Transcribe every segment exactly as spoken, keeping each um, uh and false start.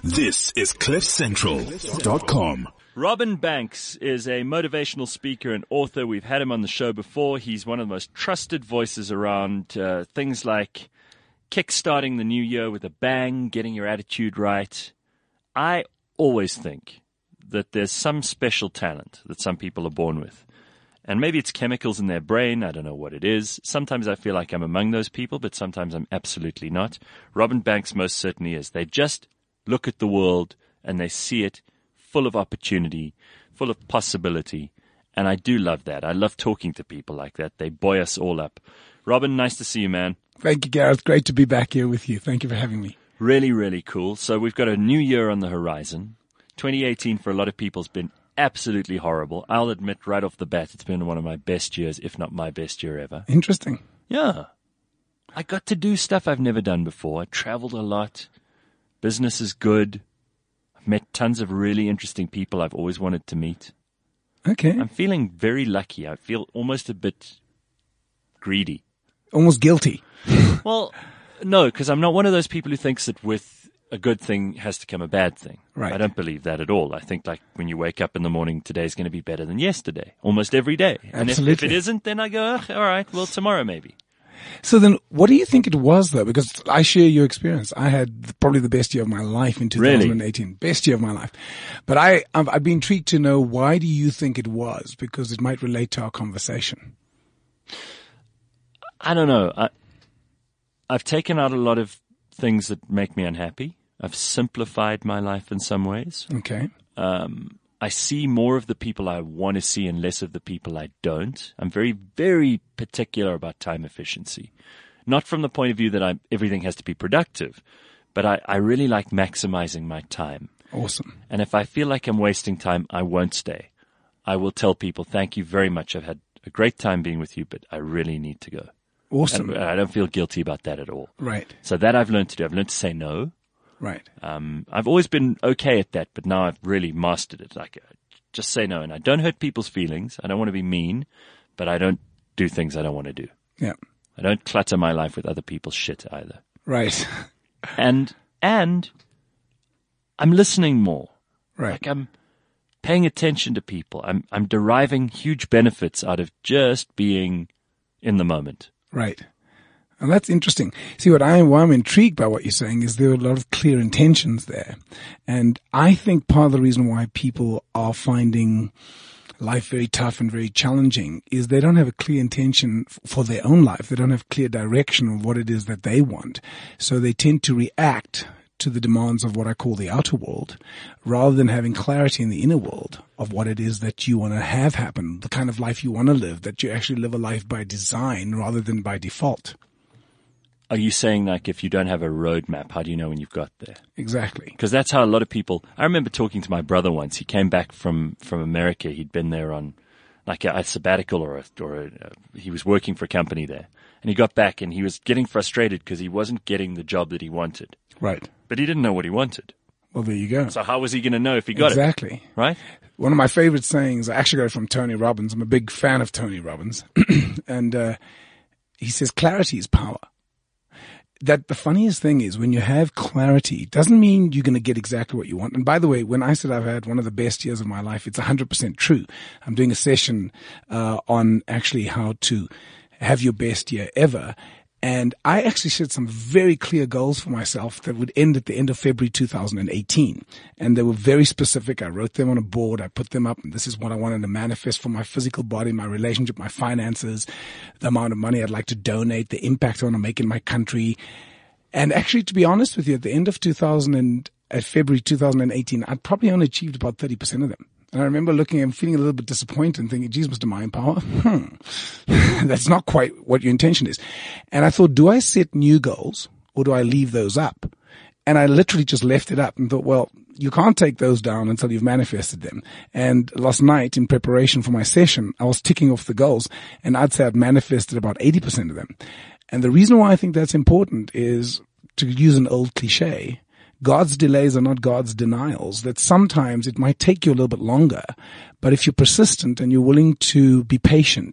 This is cliff central dot com. Robin Banks is a motivational speaker and author. We've had him on the show before. He's one of the most trusted voices around uh, things like kickstarting the new year with a bang, getting your attitude right. I always think that there's some special talent that some people are born with. And maybe it's chemicals in their brain. I don't know what it is. Sometimes I feel like I'm among those people, but sometimes I'm absolutely not. Robin Banks most certainly is. They just look at the world and they see it full of opportunity, full of possibility. And I do love that. I love talking to people like that. They buoy us all up. Robin, nice to see you, man. Thank you, Gareth. Great to be back here with you. Thank you for having me. Really, really cool. So we've got a new year on the horizon. twenty eighteen for a lot of people has been absolutely horrible. I'll admit right off the bat, it's been one of my best years, if not my best year ever. Interesting. Yeah. I got to do stuff I've never done before. I traveled a lot. Business is good. I've met tons of really interesting people I've always wanted to meet. Okay. I'm feeling very lucky. I feel almost a bit greedy. Almost guilty. Well, no, because I'm not one of those people who thinks that with a good thing has to come a bad thing. Right. I don't believe that at all. I think like when you wake up in the morning, today's going to be better than yesterday, almost every day. And if, if it isn't, then I go, oh, all right, well, tomorrow maybe. So then what do you think it was, though? Because I share your experience. I had probably the best year of my life in two thousand eighteen. Really? Best year of my life. But I, I've, I'd be intrigued to know, why do you think it was? Because it might relate to our conversation. I don't know. I, I've taken out a lot of things that make me unhappy. I've simplified my life in some ways. Okay. Um, I see more of the people I want to see and less of the people I don't. I'm very, very particular about time efficiency. Not from the point of view that I, everything has to be productive, but I, I really like maximizing my time. Awesome. And if I feel like I'm wasting time, I won't stay. I will tell people, thank you very much. I've had a great time being with you, but I really need to go. Awesome. And I don't feel guilty about that at all. Right. So that I've learned to do. I've learned to say no. Right. Um, I've always been okay at that, but now I've really mastered it. Like, uh, just say no. And I don't hurt people's feelings. I don't want to be mean, but I don't do things I don't want to do. Yeah. I don't clutter my life with other people's shit either. Right. and, and I'm listening more. Right. Like I'm paying attention to people. I'm, I'm deriving huge benefits out of just being in the moment. Right. And that's interesting. See, what I, why I'm intrigued by what you're saying is there are a lot of clear intentions there. And I think part of the reason why people are finding life very tough and very challenging is they don't have a clear intention f- for their own life. They don't have clear direction of what it is that they want. So they tend to react to the demands of what I call the outer world, rather than having clarity in the inner world of what it is that you want to have happen, the kind of life you want to live, that you actually live a life by design rather than by default. Are you saying, like, if you don't have a roadmap, how do you know when you've got there? Exactly. Because that's how a lot of people, I remember talking to my brother once. He came back from, from America. He'd been there on like a, a sabbatical or a, or a, a, he was working for a company there. And he got back and he was getting frustrated because he wasn't getting the job that he wanted. Right. But he didn't know what he wanted. Well, there you go. So how was he going to know if he got exactly. it? Exactly. Right? One of my favorite sayings, I actually got it from Tony Robbins. I'm a big fan of Tony Robbins. and uh, he says, clarity is power. That the funniest thing is when you have clarity, it doesn't mean you're going to get exactly what you want. And by the way, when I said I've had one of the best years of my life, it's one hundred percent true. I'm doing a session uh, on actually how to have your best year ever. And I actually set some very clear goals for myself that would end at the end of February two thousand eighteen. And they were very specific. I wrote them on a board. I put them up. And this is what I wanted to manifest for my physical body, my relationship, my finances, the amount of money I'd like to donate, the impact I want to make in my country. And actually, to be honest with you, at the end of two thousand and at February two thousand eighteen, I'd probably only achieved about thirty percent of them. And I remember looking and feeling a little bit disappointed and thinking, geez, Mister Mind Power, hmm, that's not quite what your intention is. And I thought, do I set new goals or do I leave those up? And I literally just left it up and thought, well, you can't take those down until you've manifested them. And last night in preparation for my session, I was ticking off the goals and I'd say I'd manifested about eighty percent of them. And the reason why I think that's important is, to use an old cliche, God's delays are not God's denials, that sometimes it might take you a little bit longer, but if you're persistent and you're willing to be patient,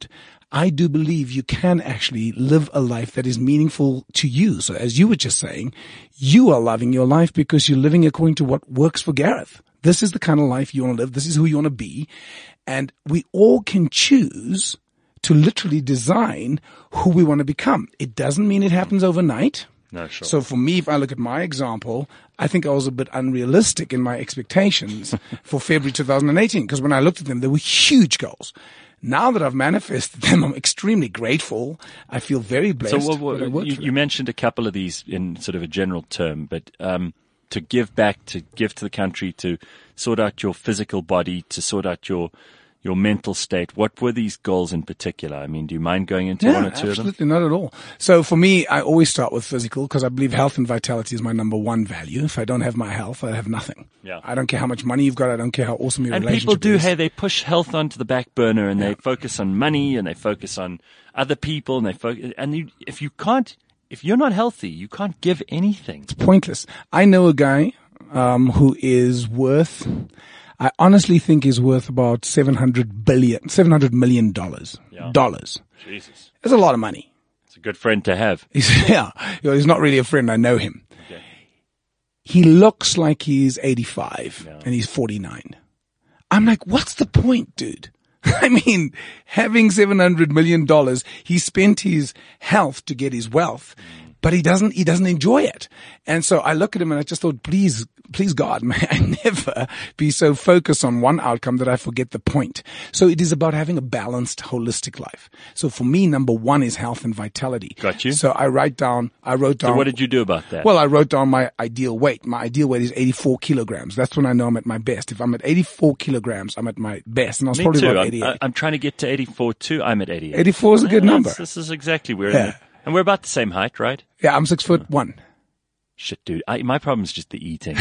I do believe you can actually live a life that is meaningful to you. So as you were just saying, you are loving your life because you're living according to what works for Gareth. This is the kind of life you want to live. This is who you want to be. And we all can choose to literally design who we want to become. It doesn't mean it happens overnight. No, sure. So for me, if I look at my example, I think I was a bit unrealistic in my expectations for February two thousand eighteen, because when I looked at them, they were huge goals. Now that I've manifested them, I'm extremely grateful. I feel very blessed. So what, what, you, you mentioned a couple of these in sort of a general term, but um, to give back, to give to the country, to sort out your physical body, to sort out your your mental state. What were these goals in particular? I mean, do you mind going into yeah, one or two of them? Absolutely not at all. So for me, I always start with physical because I believe health and vitality is my number one value. If I don't have my health, I have nothing. Yeah. I don't care how much money you've got. I don't care how awesome your and relationship people do, is. hey, they push health onto the back burner and Yeah. they focus on money and they focus on other people and they focus, and you, if you can't, if you're not healthy, you can't give anything. It's pointless. I know a guy, um, who is worth, I honestly think is worth about seven hundred billion, seven hundred million dollars. Yeah. Dollars. Jesus. It's a lot of money. It's a good friend to have. He's, yeah. You know, he's not really a friend. I know him. Okay. He looks like he's eighty-five Yeah. and he's forty-nine. I'm like, what's the point, dude? I mean, having seven hundred million dollars, he spent his health to get his wealth, but he doesn't, he doesn't enjoy it. And so I look at him and I just thought, please, please God, may I never be so focused on one outcome that I forget the point. So it is about having a balanced, holistic life. So for me, number one is health and vitality. Got you. So I write down, I wrote down. So what did you do about that? Well, I wrote down my ideal weight. My ideal weight is eighty-four kilograms. That's when I know I'm at my best. If I'm at eighty-four kilograms, I'm at my best. And I was Me probably too. about I'm, eighty-eight. I'm trying to get to eighty-four too. I'm at eighty-eight. eighty-four is a good Yeah, number. This is exactly where, Yeah. and we're about the same height, right? Yeah, I'm six foot one. Shit, dude. I, my problem is just the eating.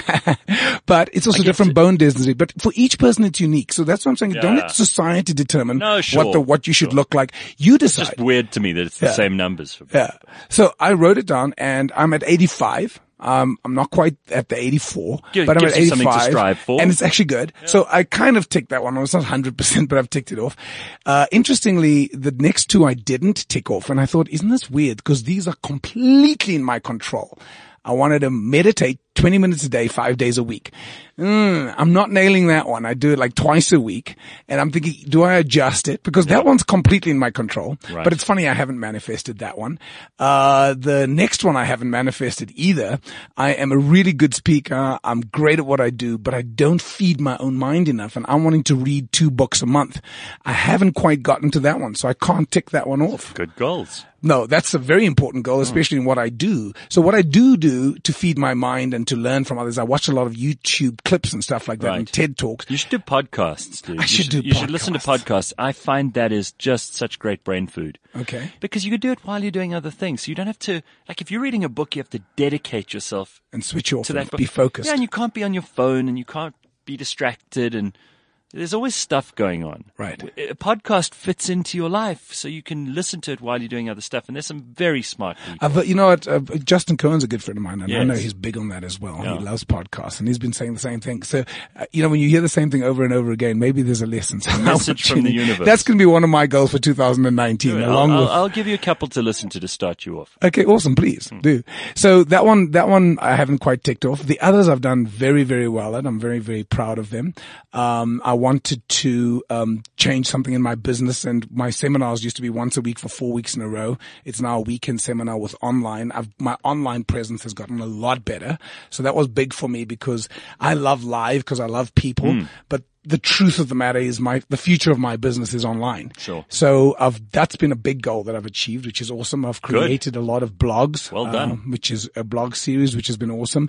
But it's also I get different it. bone density. But for each person, it's unique. So that's what I'm saying. Don't Yeah. let society determine No, sure, what the what you should sure. look like. You It's decide. just weird to me that it's the Yeah. same numbers for both. Yeah. So I wrote it down, and I'm at eighty-five. Um, I'm not quite at the eighty-four, Give- but I'm gives at you something to eighty-five, strive for. and it's actually good. So I kind of ticked that one. It's not one hundred percent, but I've ticked it off. Uh, interestingly, the next two I didn't tick off, and I thought, isn't this weird? Because these are completely in my control. I wanted to meditate twenty minutes a day, five days a week. Mm, I'm not nailing that one. I do it like twice a week. And I'm thinking, do I adjust it? Because that one's completely in my control. Right. But it's funny, I haven't manifested that one. Uh, the next one I haven't manifested either. I am a really good speaker. I'm great at what I do, but I don't feed my own mind enough. And I'm wanting to read two books a month. I haven't quite gotten to that one, so I can't tick that one off. Good goals. No, that's a very important goal, especially in what I do. So what I do do to feed my mind and to learn from others, I watch a lot of YouTube clips and stuff like that Right. and TED Talks. You should do podcasts, dude. I You should do You should listen to podcasts. podcasts. I find that is just such great brain food. Okay. Because you can do it while you're doing other things. So you don't have to, like if you're reading a book, you have to dedicate yourself And switch off to and that book. be focused. Yeah, and you can't be on your phone and you can't be distracted and there's always stuff going on. Right. A podcast fits into your life so you can listen to it while you're doing other stuff. And there's some very smart people. I've, you know what? Uh, Justin Cohen's a good friend of mine, and I Yes. know he's big on that as well. Yeah. He loves podcasts, and he's been saying the same thing. So, uh, you know, when you hear the same thing over and over again, maybe there's a lesson. So message from the universe. That's going to be one of my goals for two thousand nineteen, I'll, along I'll, with. I'll give you a couple to listen to to start you off. Okay, awesome. Please do. So that one, that one I haven't quite ticked off. The others I've done very, very well at. I'm very, very proud of them. Um, I wanted to, um, change something in my business, and my seminars used to be once a week for four weeks in a row. It's now a weekend seminar with online. I've, my online presence has gotten a lot better. So that was big for me because I love live because I love people, Mm. but the truth of the matter is my, the future of my business is online. Sure. So I've, that's been a big goal that I've achieved, which is awesome. I've Good. created a lot of blogs. Well done. um, which is a blog series, which has been awesome.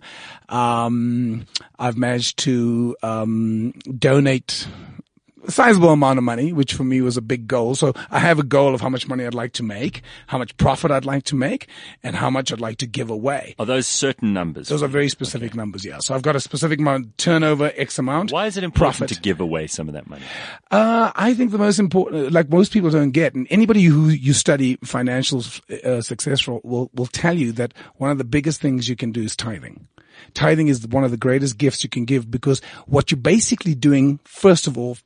Um, I've managed to, um, donate a sizable amount of money, which for me was a big goal. So I have a goal of how much money I'd like to make, how much profit I'd like to make, and how much I'd like to give away. Are those certain numbers? Those are very specific numbers, yeah. So I've got a specific amount, turnover, X amount. Why is it important profit. to give away some of that money? Uh, I think the most important, like most people don't get, and anybody who you study financial uh, success for will, will tell you that one of the biggest things you can do is tithing. Tithing is one of the greatest gifts you can give because what you're basically doing, first of all,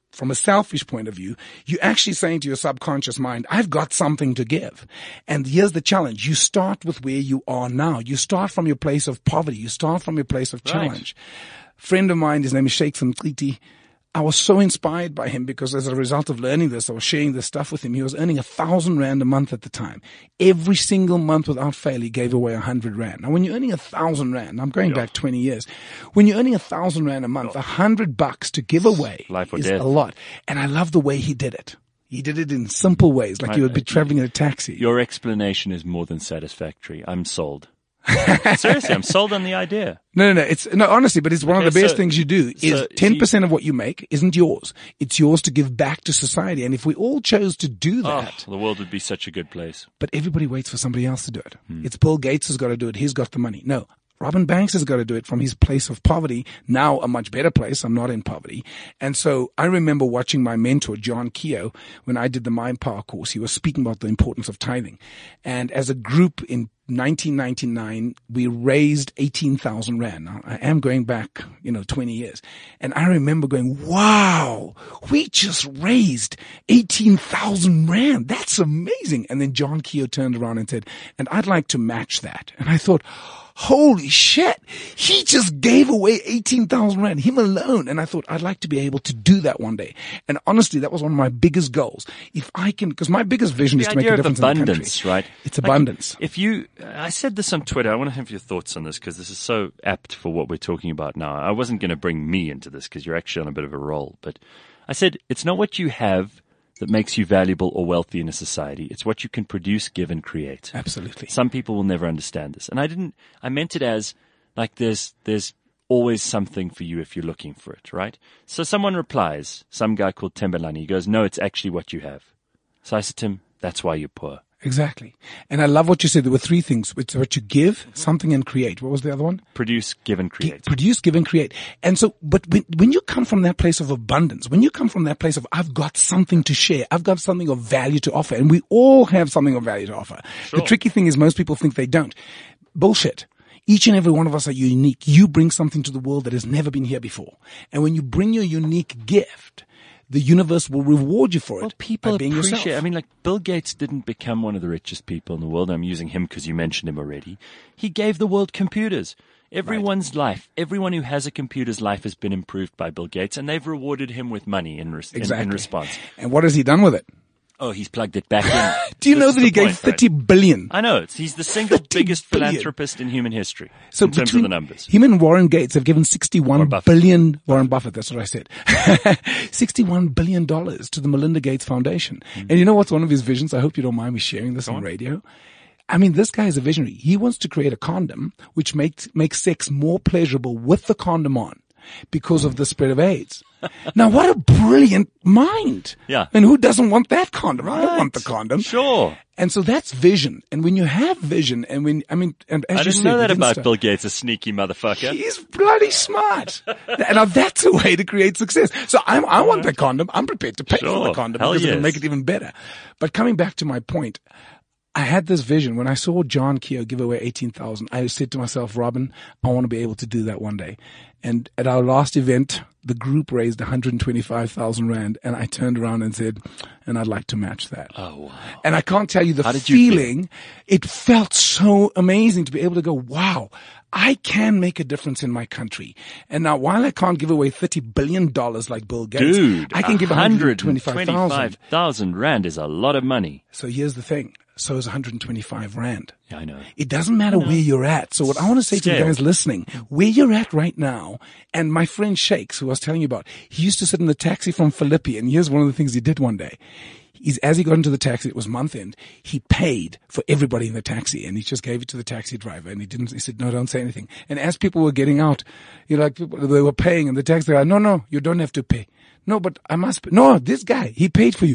from a selfish point of view, you're actually saying to your subconscious mind, I've got something to give. And here's the challenge. You start with where you are now. You start from your place of poverty. You start from your place of challenge. Right. Friend of mine, his name is Sheikh Mqiti. I was so inspired by him because as a result of learning this, I was sharing this stuff with him. He was earning a thousand rand a month at the time. Every single month without fail, he gave away a hundred rand. Now, when you're earning a thousand rand, I'm going yeah. back twenty years. When you're earning a thousand rand a month, a hundred bucks to give away Life or is death. a lot. And I love the way he did it. He did it in simple ways, like I, you would be traveling in a taxi. Your explanation is more than satisfactory. I'm sold. Seriously, I'm sold on the idea. No, no, no. It's no, honestly, but it's one okay, of the best so, things you do is so, ten percent of what you make isn't yours. It's yours to give back to society. And if we all chose to do that, oh, the world would be such a good place. But everybody waits for somebody else to do it. Hmm. It's Bill Gates has got to do it. He's got the money. No. Robin Banks has got to do it from his place of poverty, now a much better place. I'm not in poverty. And so I remember watching my mentor, John Keogh, when I did the Mind Power course. He was speaking about the importance of tithing. And as a group in nineteen ninety-nine, we raised eighteen thousand rand. Now, I am going back, you know, twenty years. And I remember going, wow, we just raised eighteen thousand rand. That's amazing. And then John Keogh turned around and said, and I'd like to match that. And I thought, holy shit, he just gave away eighteen thousand rand, him alone. And I thought, I'd like to be able to do that one day. And honestly, that was one of my biggest goals. If I can, because my biggest vision the is to make a difference abundance, in the country. Right? It's like abundance. If you, I said this on Twitter, I want to have your thoughts on this because this is so apt for what we're talking about now. I wasn't going to bring me into this because you're actually on a bit of a roll, but I said, it's not what you have that makes you valuable or wealthy in a society. It's what you can produce, give, and create. Absolutely. Some people will never understand this. And I didn't, I meant it as like there's, there's always something for you if you're looking for it, right? So someone replies, some guy called Tembelani, he goes, no, it's actually what you have. So I said to him, that's why you're poor. Exactly. And I love what you said. There were three things. It's what you give, something, and create. What was the other one? Produce, give, and create. G- produce, give, and create. And so, but when, when you come from that place of abundance, when you come from that place of, I've got something to share, I've got something of value to offer, and we all have something of value to offer. Sure. The tricky thing is most people think they don't. Bullshit. Each and every one of us are unique. You bring something to the world that has never been here before. And when you bring your unique gift, the universe will reward you for it. Well, people by being appreciate. yourself. I mean, like Bill Gates didn't become one of the richest people in the world. I'm using him because you mentioned him already. He gave the world computers. Everyone's right. life, everyone who has a computer's life has been improved by Bill Gates, and they've rewarded him with money in, res- exactly. in, in response. And what has he done with it? Oh, he's plugged it back in. Do you this know that he gave point, thirty right? billion? I know. It's, he's the single biggest billion. philanthropist in human history so in terms of the numbers. Him and Warren Gates have given sixty-one Warren billion, Warren Buffett, that's what I said, sixty-one billion dollars to the Melinda Gates Foundation. Mm-hmm. And you know what's one of his visions? I hope you don't mind me sharing this Go on, on radio. I mean, this guy is a visionary. He wants to create a condom which makes, makes sex more pleasurable with the condom on because of the spread of AIDS. Now, what a brilliant mind. Yeah. And who doesn't want that condom? Right. I don't want the condom. Sure. And so that's vision. And when you have vision and when, I mean, and as I you didn't said, know that about start, Bill Gates, a sneaky motherfucker. He's bloody smart. And now that's a way to create success. So I'm, I want the condom. I'm prepared to pay Sure. for the condom Hell because yes. it'll make it even better. But coming back to my point, I had this vision when I saw John Keogh give away eighteen thousand. I said to myself, Robin, I want to be able to do that one day. And at our last event, the group raised one hundred twenty-five thousand rand, and I turned around and said, and I'd like to match that. Oh, wow. And I can't tell you the How did you feeling. It felt so amazing to be able to go, wow, I can make a difference in my country. And now while I can't give away thirty billion dollars like Bill Gates, Dude, I can give one hundred twenty-five thousand. one hundred twenty-five thousand rand is a lot of money. So here's the thing. So is one hundred twenty-five rand. Yeah, I know. It doesn't matter where you're at. So what I want to say Scale. to you guys listening, where you're at right now, and my friend Shakes, who I was telling you about, he used to sit in the taxi from Philippi, and here's one of the things he did one day. He's, as he got into the taxi, it was month end, he paid for everybody in the taxi, and he just gave it to the taxi driver, and he didn't, he said, no, don't say anything. And as people were getting out, you know, like people, they were paying, and the taxi guy, no, no, you don't have to pay. No, but I must pay. No, this guy, he paid for you.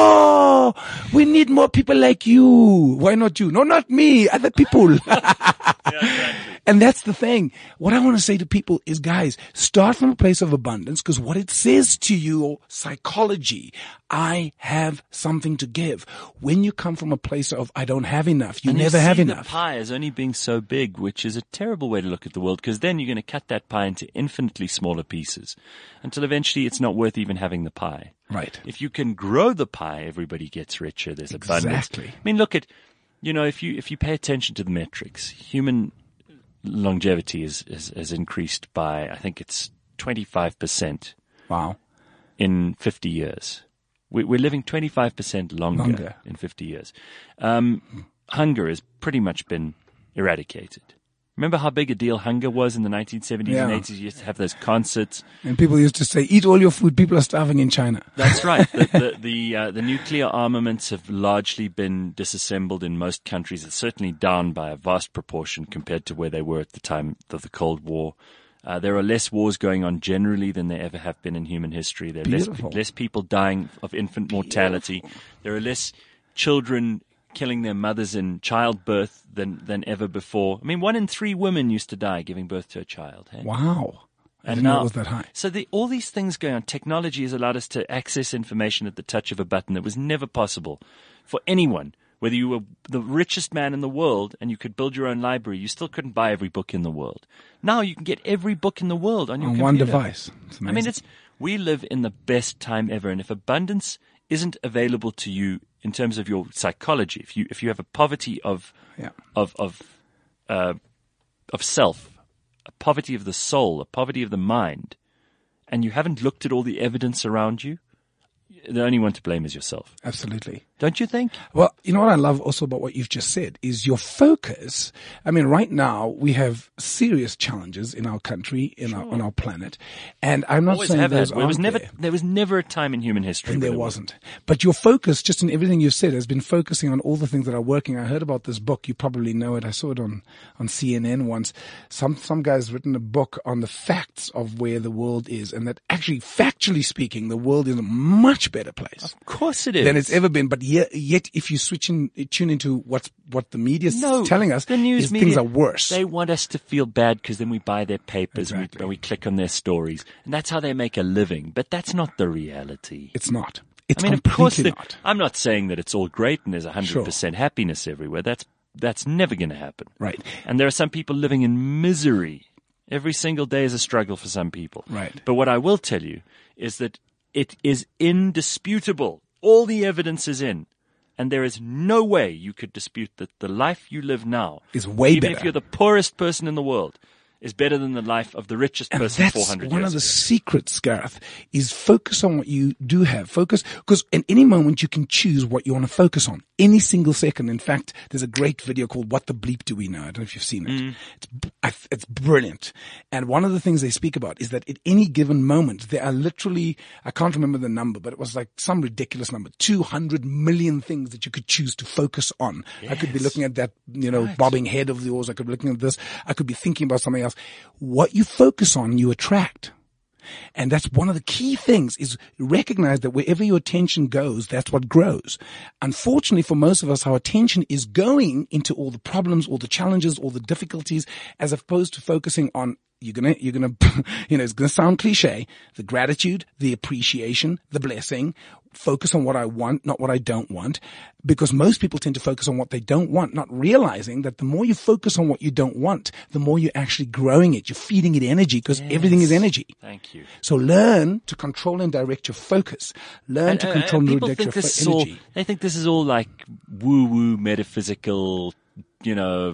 Yo, we need more people like you. Why not you? No, not me, other people. Yeah, exactly. And that's the thing. What I want to say to people is, guys, start from a place of abundance, because what it says to your psychology, I have something to give. When you come from a place of I don't have enough, you and never you have see enough. The pie as only being so big, which is a terrible way to look at the world, because then you're going to cut that pie into infinitely smaller pieces until eventually it's not worth even having the pie. Right. If you can grow the pie, everybody gets richer. There's abundance. Exactly. I mean, look at, you know, if you if you pay attention to the metrics, human longevity is, is has increased by, I think it's twenty-five percent Wow. in fifty years. We, we're living twenty-five percent longer, Longer. in fifty years. Um, hunger has pretty much been eradicated. Remember how big a deal hunger was in the nineteen seventies and Yeah. eighties? You used to have those concerts. And people used to say, eat all your food. People are starving in China. That's right. The the the, uh, the nuclear armaments have largely been disassembled in most countries. It's certainly down by a vast proportion compared to where they were at the time of the Cold War. Uh, there are less wars going on generally than there ever have been in human history. There are less, Beautiful. less people dying of infant mortality. There are less children killing their mothers in childbirth than, than ever before. I mean, one in three women used to die giving birth to a child. Hey? Wow. I And didn't know now- it was that high. So the, all these things going on, technology has allowed us to access information at the touch of a button that was never possible for anyone. Whether you were the richest man in the world and you could build your own library, you still couldn't buy every book in the world. Now you can get every book in the world on your On computer. one device. It's I mean, amazing. it's we live in the best time ever, and if abundance isn't available to you in terms of your psychology, if you if you have a poverty of Yeah. of of uh, of self, a poverty of the soul, a poverty of the mind, and you haven't looked at all the evidence around you, the only one to blame is yourself. Absolutely. Don't you think? Well, you know what I love also about what you've just said is your focus. I mean, right now we have serious challenges in our country, in our on our planet, and I'm not Always saying have had. those There was aren't never there. there was never a time in human history And where there there wasn't. But your focus, just in everything you've said, has been focusing on all the things that are working. I heard about this book. You probably know it. I saw it on, on C N N once. Some, some guy's written a book on the facts of where the world is, and that actually, factually speaking, the world is a much better place Of course it is. than it's ever been. But yet, yet if you switch in, tune into what's, what the media's No, telling us, the news is media, things are worse. They want us to feel bad because then we buy their papers Exactly. and, we, and we click on their stories, and that's how they make a living. But that's not the reality. it's not. It's I mean, of course, completely there- not. I'm not saying that it's all great and there's one hundred Sure. percent happiness everywhere. That's that's never going to happen. Right. And there are some people living in misery. Every single day is a struggle for some people. Right. But what I will tell you is that it is indisputable. All the evidence is in. And there is no way you could dispute that the life you live now Is way even better. if you're the poorest person in the world, is better than the life of the richest And person four that's hundred one years of the ago. secrets, Gareth, is focus on what you do have. Focus, because in any moment you can choose what you want to focus on. Any single second. In fact, there's a great video called What the Bleep Do We Know? I don't know if you've seen it. Mm. It's, b- I- it's brilliant. And one of the things they speak about is that at any given moment, there are literally, I can't remember the number, but it was like some ridiculous number, two hundred million things that you could choose to focus on. I could be Yes. looking at that, you know, bobbing head of yours. I could be looking at this. I could be thinking about something else. What you focus on, you attract. And that's one of the key things is recognize that wherever your attention goes, that's what grows. Unfortunately for most of us, our attention is going into all the problems, all the challenges, all the difficulties, as opposed to focusing on you're gonna, you're gonna, you know, it's gonna sound cliche, the gratitude, the appreciation, the blessing, focus on what I want, not what I don't want, because most people tend to focus on what they don't want, not realizing that the more you focus on what you don't want, the more you're actually growing it. You're feeding it energy because everything is Yes. energy. Thank you. So learn to control and direct your focus. Learn And, to uh, control and and people direct your think fo- this is all, energy. they think this is all like woo-woo metaphysical, you know,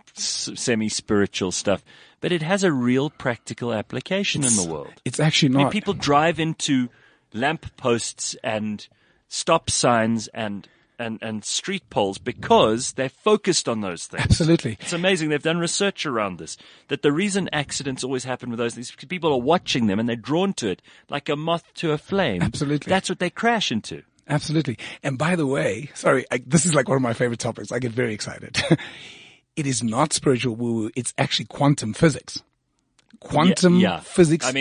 s- semi-spiritual stuff, but it has a real practical application in the world. It's actually I mean, not. people drive into lamp posts and stop signs and, and, and street poles because they're focused on those things. Absolutely. It's amazing. They've done research around this, that the reason accidents always happen with those things is because people are watching them and they're drawn to it like a moth to a flame. Absolutely. That's what they crash into. Absolutely. And by the way, sorry, I, this is like one of my favorite topics. I get very excited. It is not spiritual woo-woo. It's actually quantum physics. Quantum Yeah, yeah. physics. I mean,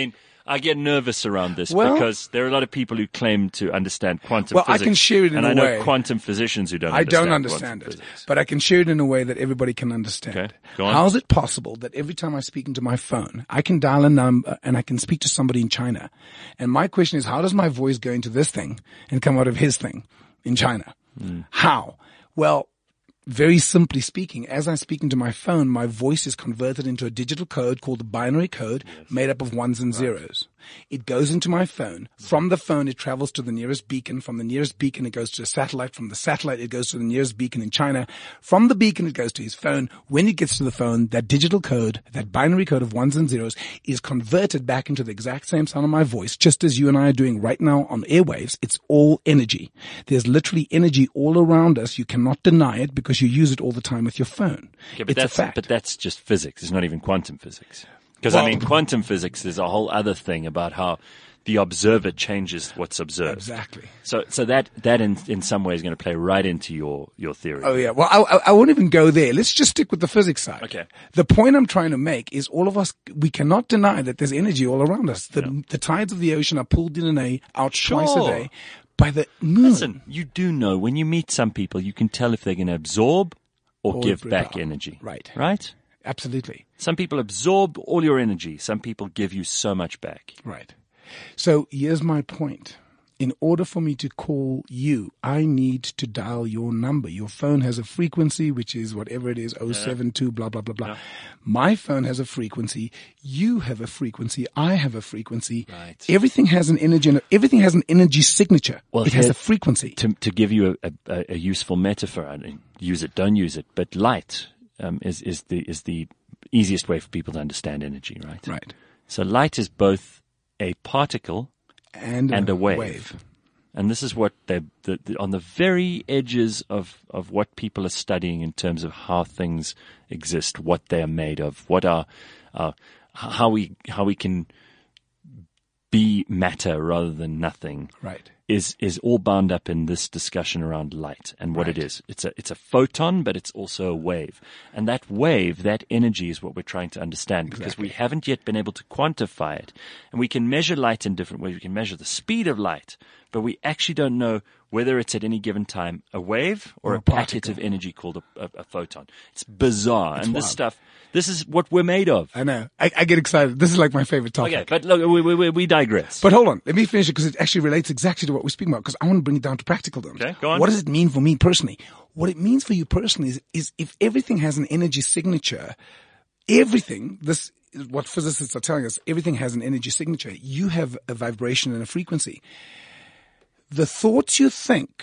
I get nervous around this Well- because there are a lot of people who claim to understand quantum Well, I physics. can share it in and a I know way- quantum physicians who don't I understand don't understand quantum it, physics. but I can share it in a way that everybody can understand. Okay, go on. How is it possible that every time I speak into my phone, I can dial a number and I can speak to somebody in China? And my question is, how does my voice go into this thing and come out of his thing in China? Mm. How? Well, very simply speaking, as I'm speaking to my phone, my voice is converted into a digital code called the binary code made up of ones and zeros. It goes into my phone. From the phone, it travels to the nearest beacon. From the nearest beacon, it goes to a satellite. From the satellite, it goes to the nearest beacon in China. From the beacon, it goes to his phone. When it gets to the phone, that digital code, that binary code of ones and zeros is converted back into the exact same sound of my voice, just as you and I are doing right now on airwaves. It's all energy. There's literally energy all around us. You cannot deny it because you use it all the time with your phone. Okay, but it's that's a fact. but that's just physics. It's not even quantum physics. Because Well- I mean, quantum physics is a whole other thing about how the observer changes what's observed. Exactly. So, so that that in in some way is going to play right into your your theory. Oh yeah. Well, I, I, I won't even go there. Let's just stick with the physics side. Okay. The point I'm trying to make is all of us, we cannot deny that there's energy all around us. The, the tides of the ocean are pulled in and a- out twice a Sure. day by the moon. Listen, you do know when you meet some people, you can tell if they're going to absorb or, Or give repel. back energy. Right. Right. Absolutely. Some people absorb all your energy. Some people give you so much back. Right. So here's my point. In order for me to call you, I need to dial your number. Your phone has a frequency, which is whatever it is, oh seven two, blah, blah, blah, blah. My phone has a frequency. You have a frequency. I have a frequency. Right. Everything has an energy, and everything has an energy signature. Well, it has here- a frequency. To to give you a, a, a useful metaphor, I mean, use it, don't use it, but light um, is is the is the easiest way for people to understand energy, right? Right. So light is both a particle And, and a wave. And this is what they the, the, on the very edges of, of what people are studying in terms of how things exist, what they are made of, what are uh, how we how we can be matter rather than nothing. Right. Is is all bound up in this discussion around light and what it is. It's a it's a photon, but it's also a wave. And that wave, that energy is what we're trying to understand because we haven't yet been able to quantify it. And we can measure light in different ways. We can measure the speed of light, but we actually don't know whether it's at any given time a wave or, Or a, a packet particle. of energy called a, a, a photon. It's bizarre. and this wild. stuff, this is what we're made of. I know. I, I get excited. This is like my favorite topic. Okay, but look, we, we, we digress. But hold on, let me finish it because it actually relates exactly to what we're speaking about because I want to bring it down to practical terms. Okay, go on. What does it mean for me personally? What it means for you personally is, is if everything has an energy signature, everything, this is what physicists are telling us, everything has an energy signature. You have a vibration and a frequency. The thoughts you think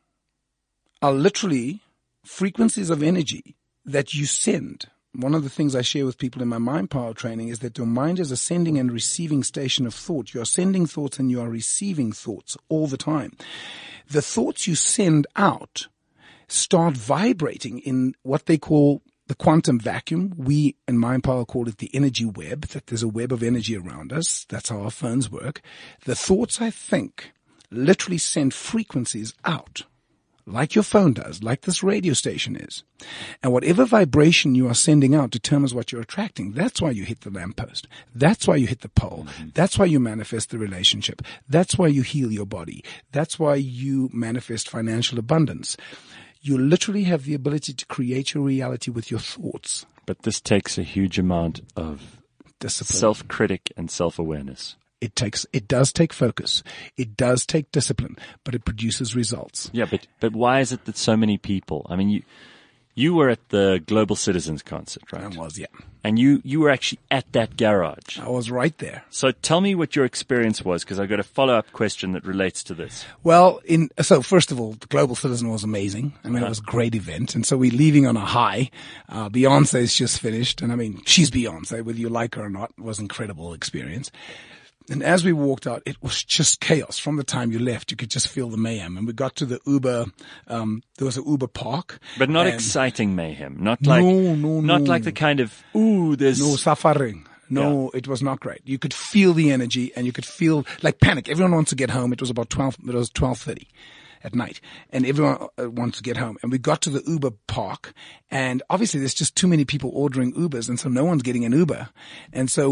are literally frequencies of energy that you send. One of the things I share with people in my mind power training is that your mind is a sending and receiving station of thought. You are sending thoughts and you are receiving thoughts all the time. The thoughts you send out start vibrating in what they call the quantum vacuum. We in mind power call it the energy web, that there's a web of energy around us. That's how our phones work. The thoughts I think literally send frequencies out. Like your phone does, like this radio station is. And whatever vibration you are sending out determines what you're attracting. That's why you hit the lamppost. That's why you hit the pole. Mm-hmm. That's why you manifest the relationship. That's why you heal your body. That's why you manifest financial abundance. You literally have the ability to create your reality with your thoughts. But this takes a huge amount of Discipline. self-critic and self-awareness. It takes, it does take focus. It does take discipline, but it produces results. Yeah, but but why is it that so many people? I mean, you you were at the Global Citizens concert, right? I was, yeah. And you you were actually at that garage. I was right there. So tell me what your experience was, because I've got a follow-up question that relates to this. Well, in, so first of all, the Global Citizen was amazing. I mean, it was a great event. And so we're leaving on a high. Uh, Beyonce's just finished. And I mean, she's Beyonce, whether you like her or not. It was an incredible experience. And as we walked out, it was just chaos. From the time you left, you could just feel the mayhem. And we got to the Uber, um, there was an Uber park. But not and exciting mayhem. Not like, No, no, not no. like the kind of, ooh, there's, No suffering. No, it was not great. You could feel the energy and you could feel like panic. Everyone wants to get home. It was about twelve, it was twelve thirty at night and everyone uh, wants to get home. And we got to the Uber park and obviously there's just too many people ordering Ubers. And so no one's getting an Uber. And so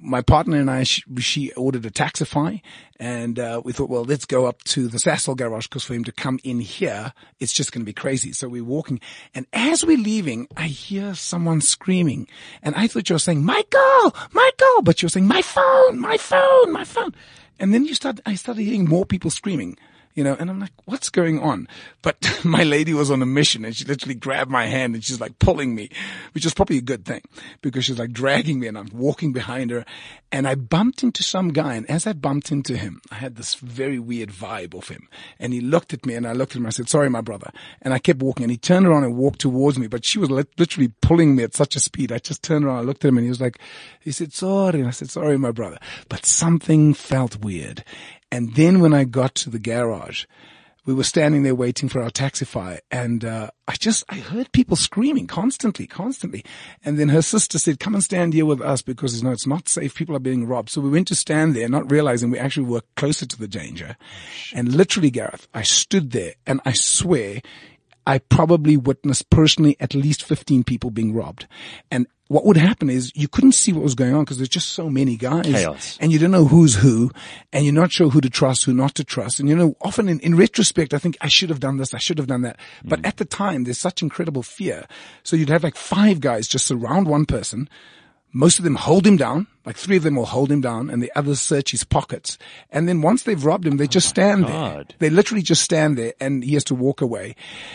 my partner and I, she, she ordered a Taxify, and uh, we thought, well, let's go up to the Sasol garage, because for him to come in here, it's just going to be crazy. So we're walking, and as we're leaving, I hear someone screaming, and I thought you were saying, Michael, Michael, but you were saying, my phone, my phone, my phone. And then you start, I started hearing more people screaming. You know, and I'm like, what's going on? But my lady was on a mission, and she literally grabbed my hand and she's like pulling me, which is probably a good thing, because she's like dragging me and I'm walking behind her, and I bumped into some guy. And as I bumped into him, I had this very weird vibe of him, and he looked at me and I looked at him. I said, sorry, my brother. And I kept walking, and he turned around and walked towards me, but she was literally pulling me at such a speed. I just turned around, I looked at him, and he was like, he said, sorry. And I said, sorry, my brother. But something felt weird. And then when I got to the garage, we were standing there waiting for our Taxify, and uh, I just, I heard people screaming constantly, constantly. And then her sister said, come and stand here with us, because you know, it's not safe. People are being robbed. So we went to stand there, not realizing we actually were closer to the danger. And literally, Gareth, I stood there, and I swear I probably witnessed personally at least fifteen people being robbed. And what would happen is you couldn't see what was going on, because there's just so many guys. Chaos. And you don't know who's who, and you're not sure who to trust, who not to trust. And you know, often in, in retrospect, I think I should have done this, I should have done that. But mm. at the time, there's such incredible fear. So you'd have like five guys just surround one person. Most of them hold him down, like three of them will hold him down, and the others search his pockets. And then once they've robbed him, they just oh stand God. there. They literally just stand there, and he has to walk away.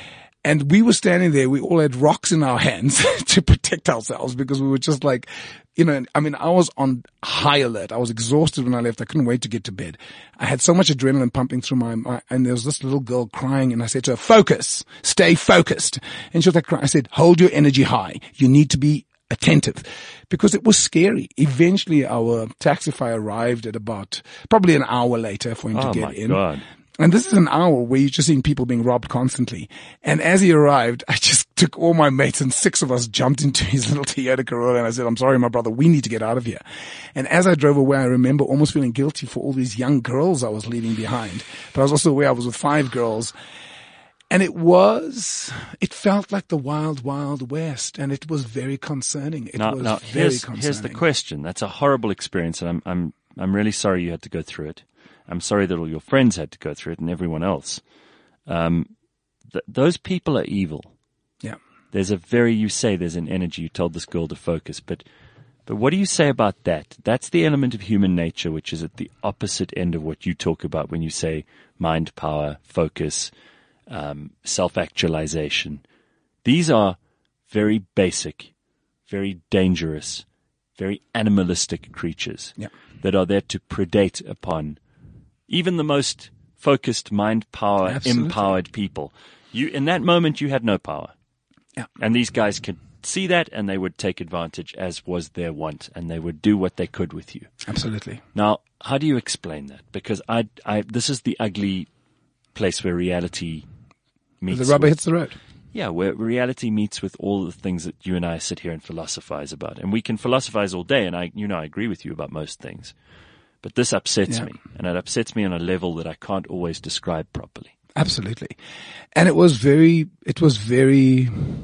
And we were standing there, we all had rocks in our hands to protect ourselves, because we were just like, you know, I mean, I was on high alert. I was exhausted when I left. I couldn't wait to get to bed. I had so much adrenaline pumping through my, my and there was this little girl crying, and I said to her, focus, stay focused. And she was like crying. I said, hold your energy high. You need to be attentive, because it was scary. Eventually our Taxify arrived at about probably an hour later for him oh to get my in. God. And this is an hour where you're just seeing people being robbed constantly. And as he arrived, I just took all my mates, and six of us jumped into his little Toyota Corolla, and I said, I'm sorry, my brother, we need to get out of here. And as I drove away, I remember almost feeling guilty for all these young girls I was leaving behind. But I was also aware I was with five girls. And it was, it felt like the wild, wild west, and it was very concerning. It now, was now, very here's, concerning. Here's the question. That's a horrible experience, and I'm, I'm, I'm really sorry you had to go through it. I'm sorry that all your friends had to go through it, and everyone else. Um, th- those people are evil. Yeah. There's a very, you say there's an energy. You told this girl to focus, but, but what do you say about that? That's the element of human nature, which is at the opposite end of what you talk about when you say mind power, focus, um, self-actualization. These are very basic, very dangerous, very animalistic creatures yeah. that are there to predate upon even the most focused, mind power, Absolutely. empowered people. You, in that moment, you had no power. Yeah. And these guys could see that, and they would take advantage, as was their want, and they would do what they could with you. Absolutely. Now, how do you explain that? Because I, I, this is the ugly place where reality meets. The rubber with, hits the road. Yeah, where reality meets with all the things that you and I sit here and philosophize about. And we can philosophize all day, and I, you know, I agree with you about most things. But this upsets yeah. me, and it upsets me on a level that I can't always describe properly. Absolutely. And it was very, it was very,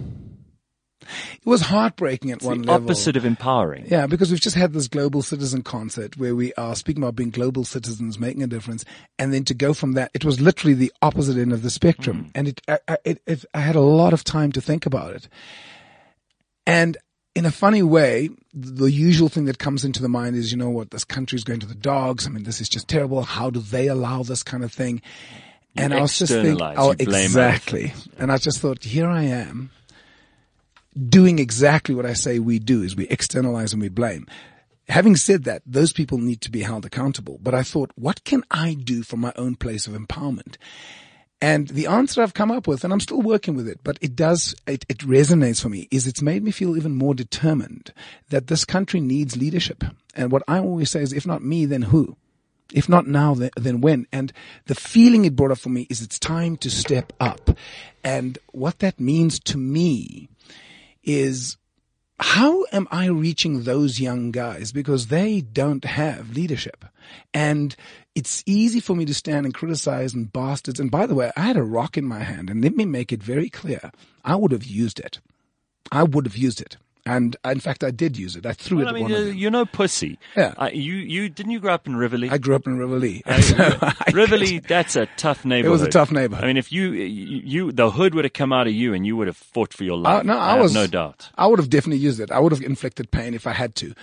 it was heartbreaking at It's one the level. opposite of empowering. Yeah, because we've just had this global citizen concert where we are speaking about being global citizens, making a difference. And then to go from that, it was literally the opposite end of the spectrum. Mm. And it, I, it, it, I had a lot of time to think about it. And in a funny way, the usual thing that comes into the mind is, you know what, this country is going to the dogs. I mean, this is just terrible. How do they allow this kind of thing? You and I was just thinking, oh, exactly. And I just thought, here I am doing exactly what I say we do, is we externalize and we blame. Having said that, those people need to be held accountable. But I thought, what can I do from my own place of empowerment? And the answer I've come up with, and I'm still working with it, but it does, it, it resonates for me, is it's made me feel even more determined that this country needs leadership. And what I always say is, if not me, then who? If not now, then, then when? And the feeling it brought up for me is it's time to step up. And what that means to me is, how am I reaching those young guys? Because they don't have leadership. And it's easy for me to stand and criticize and bastards. And by the way, I had a rock in my hand, and let me make it very clear. I would have used it. I would have used it. And in fact, I did use it. I threw Well, it I at mean, one uh, of them. you're no pussy. Yeah. Uh, you, you, didn't you grow up in Rivoli? I grew up in Rivoli. Uh, So I Rivoli, could- that's a tough neighborhood. It was a tough neighborhood. I mean, if you, you, you the hood would have come out of you and you would have fought for your life. Uh, no, I, I was have no doubt. I would have definitely used it. I would have inflicted pain if I had to.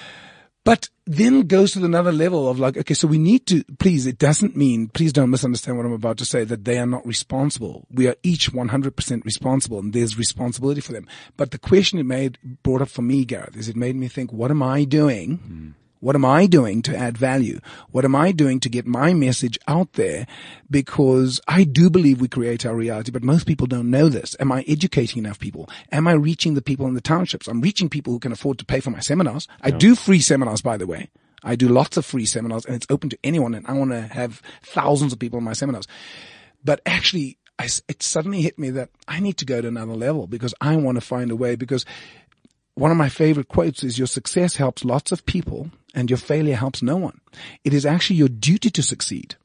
But then goes to another level of like, okay, so we need to, please, it doesn't mean, please don't misunderstand what I'm about to say, that they are not responsible. We are each one hundred percent responsible, and there's responsibility for them. But the question it made, brought up for me, Gareth, is it made me think, what am I doing? Mm. What am I doing to add value? What am I doing to get my message out there? Because I do believe we create our reality, but most people don't know this. Am I educating enough people? Am I reaching the people in the townships? I'm reaching people who can afford to pay for my seminars. I Yeah. do free seminars, by the way. I do lots of free seminars, and it's open to anyone, and I want to have thousands of people in my seminars. But actually, I, it suddenly hit me that I need to go to another level because I want to find a way, because one of my favorite quotes is, your success helps lots of people and your failure helps no one. It is actually your duty to succeed.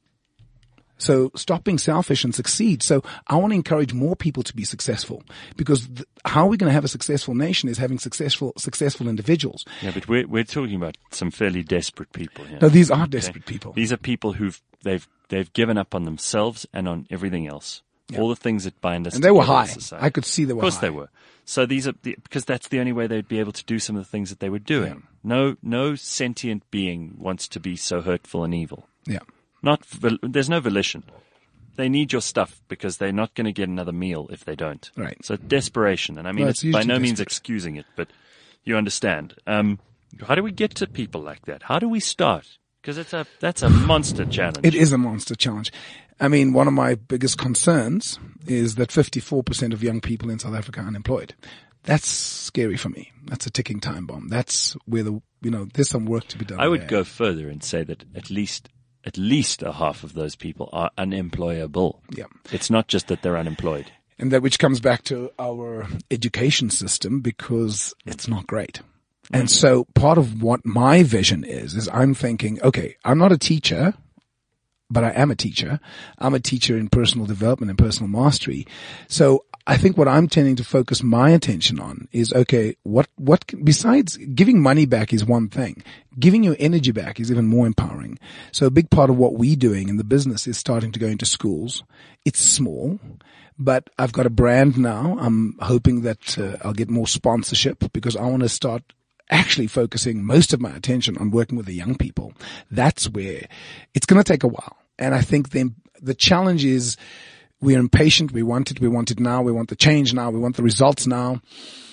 So stop being selfish and succeed. So I want to encourage more people to be successful, because th- how are we going to have a successful nation is having successful, successful individuals. Yeah, but we're, we're talking about some fairly desperate people here. No, these are desperate people. These are people who've, they've, they've given up on themselves and on everything else. Yeah. All the things that bind us And they were together as high. society. I could see they were high. Of course they were. So these are the, because that's the only way they'd be able to do some of the things that they were doing. Yeah. No, no sentient being wants to be so hurtful and evil. Yeah. Not, vol- there's no volition. They need your stuff because they're not going to get another meal if they don't. Right. So desperation, and I mean, No, it's, it's by usually no means desperate. excusing it, but you understand. Um, how do we get to people like that? How do we start? Because it's a that's a monster challenge. It is a monster challenge. I mean, one of my biggest concerns is that fifty-four percent of young people in South Africa are unemployed. That's scary for me. That's a ticking time bomb. That's where the, you know, there's some work to be done. I would there. go further and say that at least at least a half of those people are unemployable. Yeah. It's not just that they're unemployed. And that which comes back to our education system, because it's not great. And so part of what my vision is, is I'm thinking, okay, I'm not a teacher, but I am a teacher. I'm a teacher in personal development and personal mastery. So I think what I'm tending to focus my attention on is, okay, what, what, besides giving money back is one thing. Giving your energy back is even more empowering. So a big part of what we're doing in the business is starting to go into schools. It's small, but I've got a brand now. I'm hoping that uh, I'll get more sponsorship, because I want to start actually focusing most of my attention on working with the young people. That's where it's going to take a while. And I think then the challenge is, we're impatient. We want it. We want it now. We want the change now. We want the results now.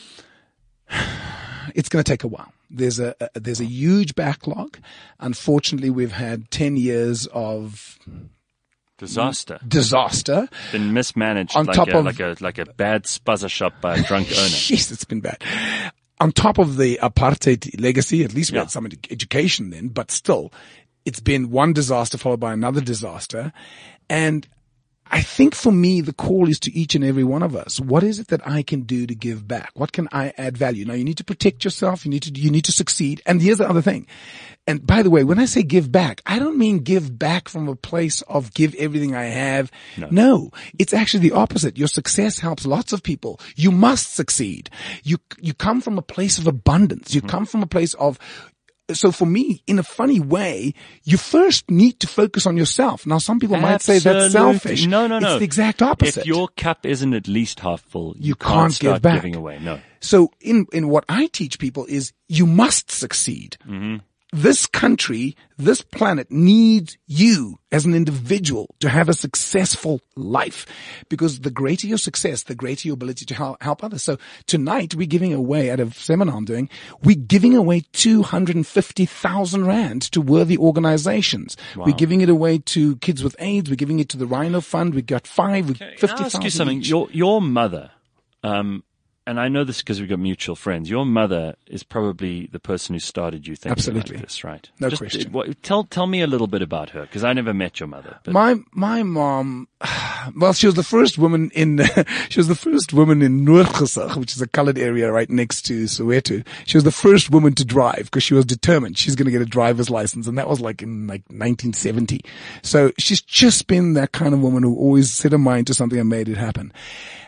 It's going to take a while. There's a, a there's a huge backlog. Unfortunately, we've had ten years of Disaster. disaster. Been mismanaged On like top a, of- like a like a bad spuzzer shop by a drunk owner. Yes, it's been bad. On top of the apartheid legacy, at least we Yeah. had some ed- education then, but still, it's been one disaster followed by another disaster. And I think for me, the call is to each and every one of us. What is it that I can do to give back? What can I add value? Now, you need to protect yourself. You need to, you need to succeed. And here's the other thing. And by the way, when I say give back, I don't mean give back from a place of give everything I have. No. No, it's actually the opposite. Your success helps lots of people. You must succeed. You, you come from a place of abundance. You come from a place of, so for me, in a funny way, you first need to focus on yourself. Now, some people might say that's Absolutely. selfish. No, no, no. It's the exact opposite. If your cup isn't at least half full, you, You can't start give back. giving away. No. So in, in what I teach people is, you must succeed. Mm-hmm. This country, this planet needs you as an individual to have a successful life, because the greater your success, the greater your ability to help, help others. So tonight we're giving away, at a seminar I'm doing, we're giving away two hundred fifty thousand rand to worthy organizations. Wow. We're giving it away to kids with AIDS. We're giving it to the Rhino Fund. We got five, Can fifty I thousand ask you something? each. Your your mother, um, and I know this because we've got mutual friends. Your mother is probably the person who started you thinking Absolutely. like this, right? No Just, question. uh, what, tell tell me a little bit about her, because I never met your mother. But My my mom, well, she was the first woman in she was the first woman in Noordgesig, which is a coloured area right next to Soweto. She was the first woman to drive, because she was determined she's going to get a driver's license, and that was like in like nineteen seventy. So she's just been that kind of woman who always set her mind to something and made it happen.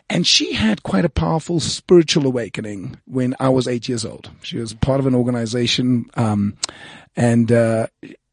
And she had quite a powerful spiritual awakening when I was eight years old. She was part of an organization, um, and, uh,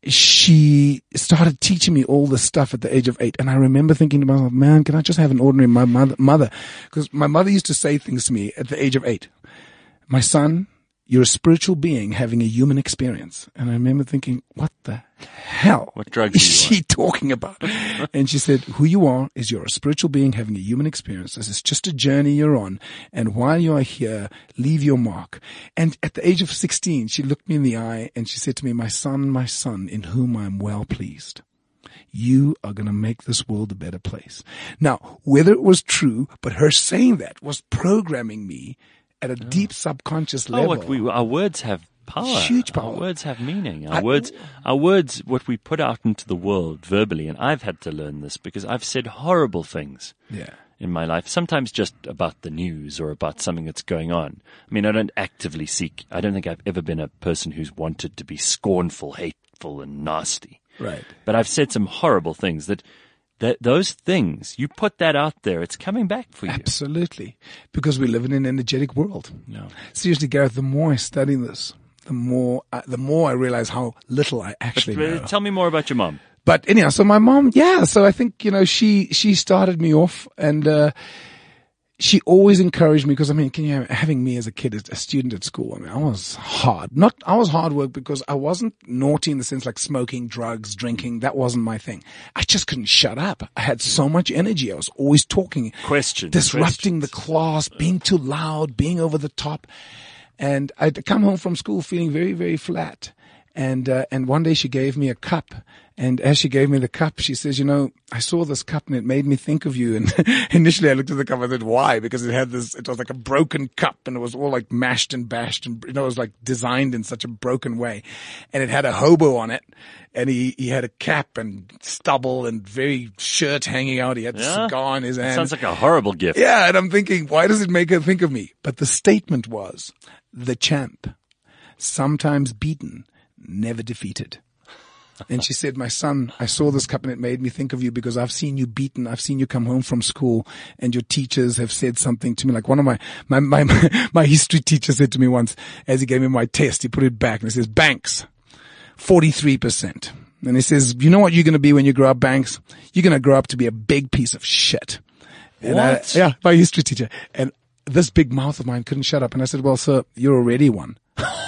she started teaching me all this stuff at the age of eight. And I remember thinking to myself, man, can I just have an ordinary my mother, mother? Because my mother used to say things to me at the age of eight. My son, you're a spiritual being having a human experience. And I remember thinking, what the hell What drugs is are you she talking about? And she said, who you are is you're a spiritual being having a human experience. This is just a journey you're on. And while you are here, leave your mark. And at the age of sixteen, she looked me in the eye and she said to me, my son, my son, in whom I am well pleased. You are going to make this world a better place. Now, whether it was true, but her saying that was programming me at a deep subconscious level. Oh, what we, our words have power. Huge power. Our words have meaning. Our I- words, our words, what we put out into the world verbally, and I've had to learn this because I've said horrible things Yeah. in my life, sometimes just about the news or about something that's going on. I mean, I don't actively seek, I don't think I've ever been a person who's wanted to be scornful, hateful, and nasty. Right. But I've said some horrible things that, that those things, you put that out there, it's coming back for you. Absolutely. Because we live in an energetic world. No. Seriously, Gareth, the more I study this, the more, uh, the more I realize how little I actually But, know. uh, tell me more about your mom. But anyhow, so my mom, yeah, so I think, you know, she, she started me off and, uh, she always encouraged me because, I mean, can you, having me as a kid, as a student at school, I mean, I was hard. Not, I was hard work because I wasn't naughty in the sense like smoking, drugs, drinking. That wasn't my thing. I just couldn't shut up. I had so much energy. I was always talking. Questions. Disrupting questions. the class, being too loud, being over the top. And I'd come home from school feeling very, very flat. And, uh, and one day she gave me a cup. And as she gave me the cup, she says, you know, I saw this cup and it made me think of you. And initially I looked at the cup and I said, why? Because it had this, it was like a broken cup and it was all like mashed and bashed and, you know, it was like designed in such a broken way. And it had a hobo on it and he, he had a cap and stubble and very shirt hanging out. He had a Yeah. cigar in his hand. Sounds like a horrible gift. Yeah. And I'm thinking, why does it make her think of me? But the statement was, the champ, sometimes beaten, never defeated. And she said, my son, I saw this cup and it made me think of you because I've seen you beaten. I've seen you come home from school and your teachers have said something to me. Like one of my, my, my, my history teacher said to me once, as he gave me my test, he put it back and he says, Banks, forty-three percent. And he says, you know what you're going to be when you grow up, Banks? You're going to grow up to be a big piece of shit. And I- What? yeah, my history teacher. And this big mouth of mine couldn't shut up. And I said, well, sir, you're already one.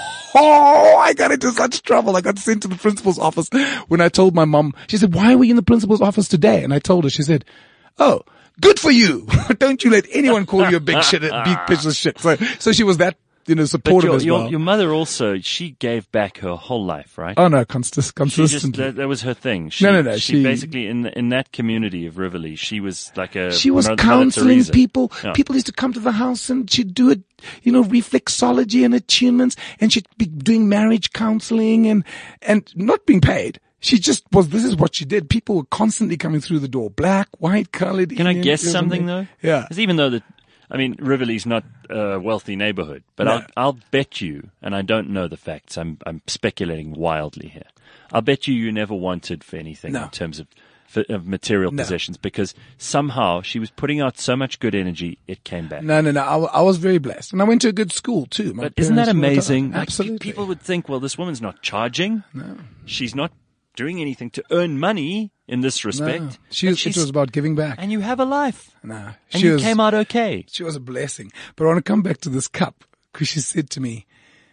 Oh, I got into such trouble. I got sent to the principal's office when I told my mom. She said, why were you in the principal's office today? And I told her, she said, oh, good for you. Don't you let anyone call you a big shit, big piece of shit. So, so she was that, you know, But supportive your, as your, well. your mother also, she gave back her whole life, right? Oh no, consist- She just, consistently. that, that was her thing. She, No, no, no, She, she- basically, in the, in that community of Rivoli, she was like a. She was Mother counseling Teresa. people. Yeah. People used to come to the house and she'd do it, you know, reflexology and attunements, and she'd be doing marriage counseling and, and not being paid. She just was, this is what she did. People were constantly coming through the door. Black, white, colored. Can I Indian, guess you know, something though? Yeah. Because even though that, I mean, Rivoli's not a wealthy neighborhood, but No. I'll, I'll bet you, and I don't know the facts, I'm, I'm speculating wildly here. I'll bet you you never wanted for anything No. in terms of, for, of material No. possessions because somehow she was putting out so much good energy, it came back. No, no, no. I, I was very blessed. And I went to a good school too. My But isn't that parents were- amazing? Like, Absolutely. people would think, well, this woman's not charging. No. She's not doing anything to earn money in this respect. No. She But was, it she's- was about giving back. and you have a life. No. And She you was, came out okay. she was a blessing. But I want to come back to this cup because she said to me,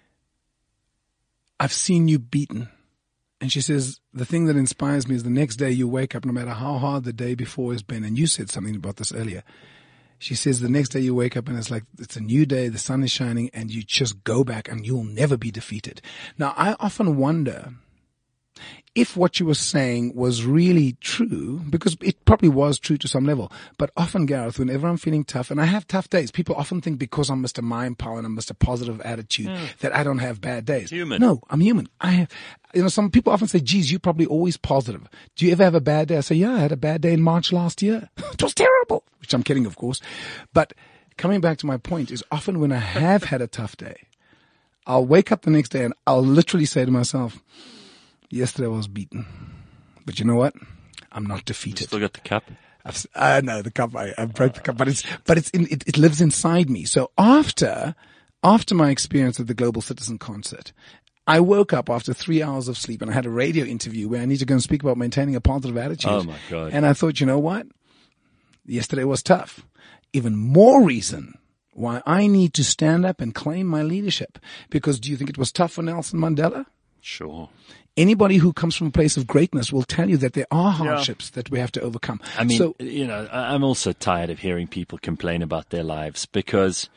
I've seen you beaten. And she says, the thing that inspires me is the next day you wake up, no matter how hard the day before has been. And you said something about this earlier. She says the next day you wake up and it's like, it's a new day, the sun is shining, and you just go back and you'll never be defeated. Now, I often wonder if what you were saying was really true, because it probably was true to some level. But often, Gareth, whenever I'm feeling tough, and I have tough days, people often think because I'm Mister Mind Power and I'm Mister Positive Attitude that I don't have bad days. Human. No, I'm human. I have, you know, some people often say, geez, you're probably always positive. Do you ever have a bad day? I say, yeah, I had a bad day in March last year. It was terrible, which I'm kidding, of course. But coming back to my point is often when I have had a tough day, I'll wake up the next day and I'll literally say to myself, yesterday I was beaten, but you know what? I'm not defeated. Still got the cup. I've, uh, no, the cup, I, I broke the cup, but it's, but it's in, it, it lives inside me. So after, after my experience at the Global Citizen Concert, I woke up after three hours of sleep and I had a radio interview where I need to go and speak about maintaining a positive attitude. Oh my God. And I thought, you know what? Yesterday was tough. Even more reason why I need to stand up and claim my leadership. Because do you think it was tough for Nelson Mandela? Sure. Anybody who comes from a place of greatness will tell you that there are hardships yeah. that we have to overcome. I mean, so, you know, I'm also tired of hearing people complain about their lives because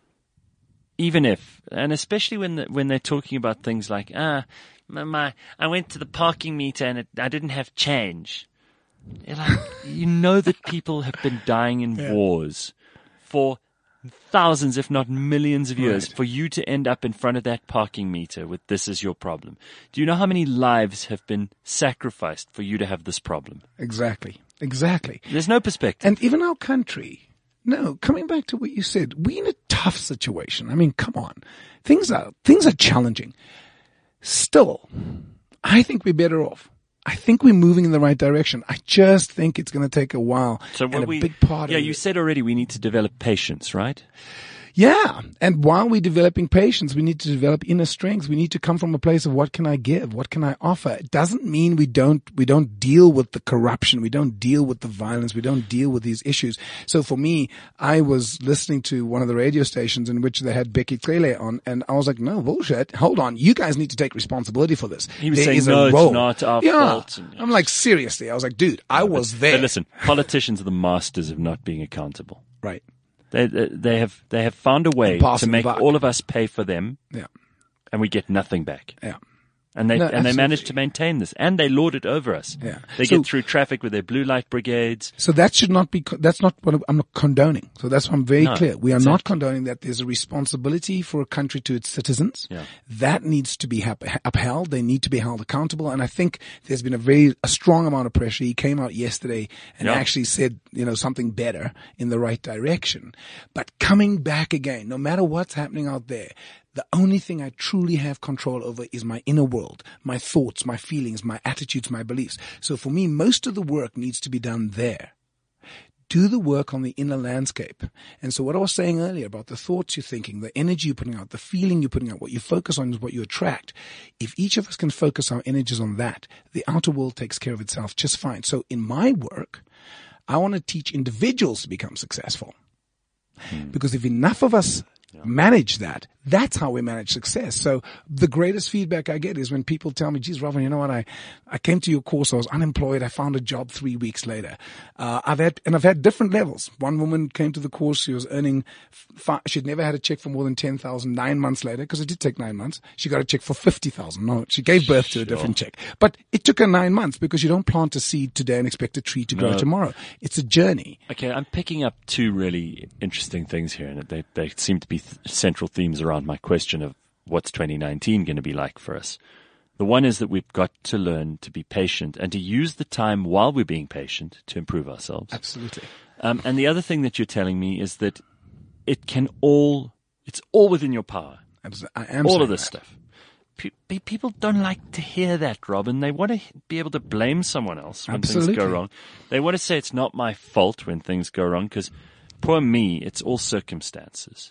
even if, and especially when the, when they're talking about things like, ah, my, my I went to the parking meter and it, I didn't have change. You're like, you know that people have been dying in yeah. wars for thousands, if not millions of years, right. for you to end up in front of that parking meter with this is your problem. Do you know how many lives have been sacrificed for you to have this problem? Exactly. Exactly. There's no perspective. And even our country, no, coming back to what you said, we're in a tough situation. I mean, come on. Things are, things are challenging. Still, I think we're better off. I think we're moving in the right direction. I just think it's going to take a while. So and a we, big part yeah, of you it, said already we need to develop patience, right? Yeah. And while we're developing patience, we need to develop inner strength. We need to come from a place of what can I give? What can I offer? It doesn't mean we don't, we don't deal with the corruption. We don't deal with the violence. We don't deal with these issues. So for me, I was listening to one of the radio stations in which they had Becky Cele on, and I was like, no, bullshit. Hold on. You guys need to take responsibility for this. He was there saying, is no, a role. it's not our yeah. fault. And, yeah. I'm like, seriously. I was like, dude, I no, was but, there. But listen, politicians are the masters of not being accountable. Right. They, they they have they have found a way to make all of us pay for them, yeah. and we get nothing back. Yeah. And they No, and they absolutely. manage to maintain this, and they lord it over us. Yeah. They So- get through traffic with their blue light brigades. So that should not be, that's not what I'm not condoning. So that's why I'm very No, clear. We are exactly. not condoning that. There's a responsibility for a country to its citizens. Yeah. That needs to be hap- upheld. They need to be held accountable. And I think there's been a very, a strong amount of pressure. He came out yesterday and Yeah. actually said, you know, something better in the right direction. But coming back again, no matter what's happening out there, the only thing I truly have control over is my inner world, my thoughts, my feelings, my attitudes, my beliefs. So for me, most of the work needs to be done there. Do the work on the inner landscape. And so what I was saying earlier about the thoughts you're thinking, the energy you're putting out, the feeling you're putting out, what you focus on is what you attract. If each of us can focus our energies on that, the outer world takes care of itself just fine. So in my work, I want to teach individuals to become successful. Hmm. Because if enough of us manage that, that's how we manage success. So the greatest feedback I get is when people tell me, geez, Robin, you know what? I, I came to your course. I was unemployed. I found a job three weeks later. Uh, I've had, and I've had different levels. One woman came to the course. She was earning, fi- she'd never had a check for more than ten thousand. Nine months later, because it did take nine months, she got a check for fifty thousand. No, she gave birth to a different check, but it took her nine months because you don't plant a seed today and expect a tree to grow No. tomorrow. It's a journey. Okay, I'm picking up two really interesting things here, and they they seem to be th- central themes around my question of what's twenty nineteen going to be like for us. The one is that we've got to learn to be patient and to use the time while we're being patient to improve ourselves. Absolutely. Um, and the other thing that you're telling me is that it can all, it's all within your power. I am all saying of this that. stuff. Pe- people don't like to hear that, Robin. They want to be able to blame someone else when Absolutely. things go wrong. They want to say it's not my fault when things go wrong because poor me, it's all circumstances.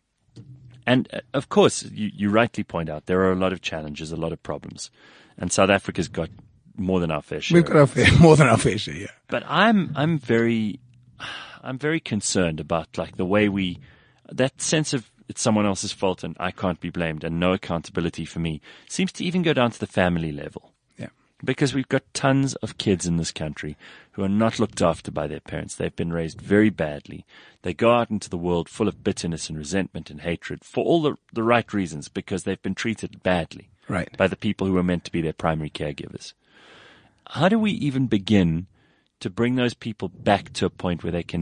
And uh, of course, you, you rightly point out there are a lot of challenges, a lot of problems, and South Africa's got more than our fair share. We've got our fair, more than our fair share, yeah. But I'm I'm very I'm very concerned about like the way we that sense of it's someone else's fault and I can't be blamed and no accountability for me seems to even go down to the family level. Yeah. Because we've got tons of kids in this country who are not looked after by their parents. They've been raised very badly. They go out into the world full of bitterness and resentment and hatred for all the, the right reasons because they've been treated badly Right. by the people who are meant to be their primary caregivers. How do we even begin to bring those people back to a point where they can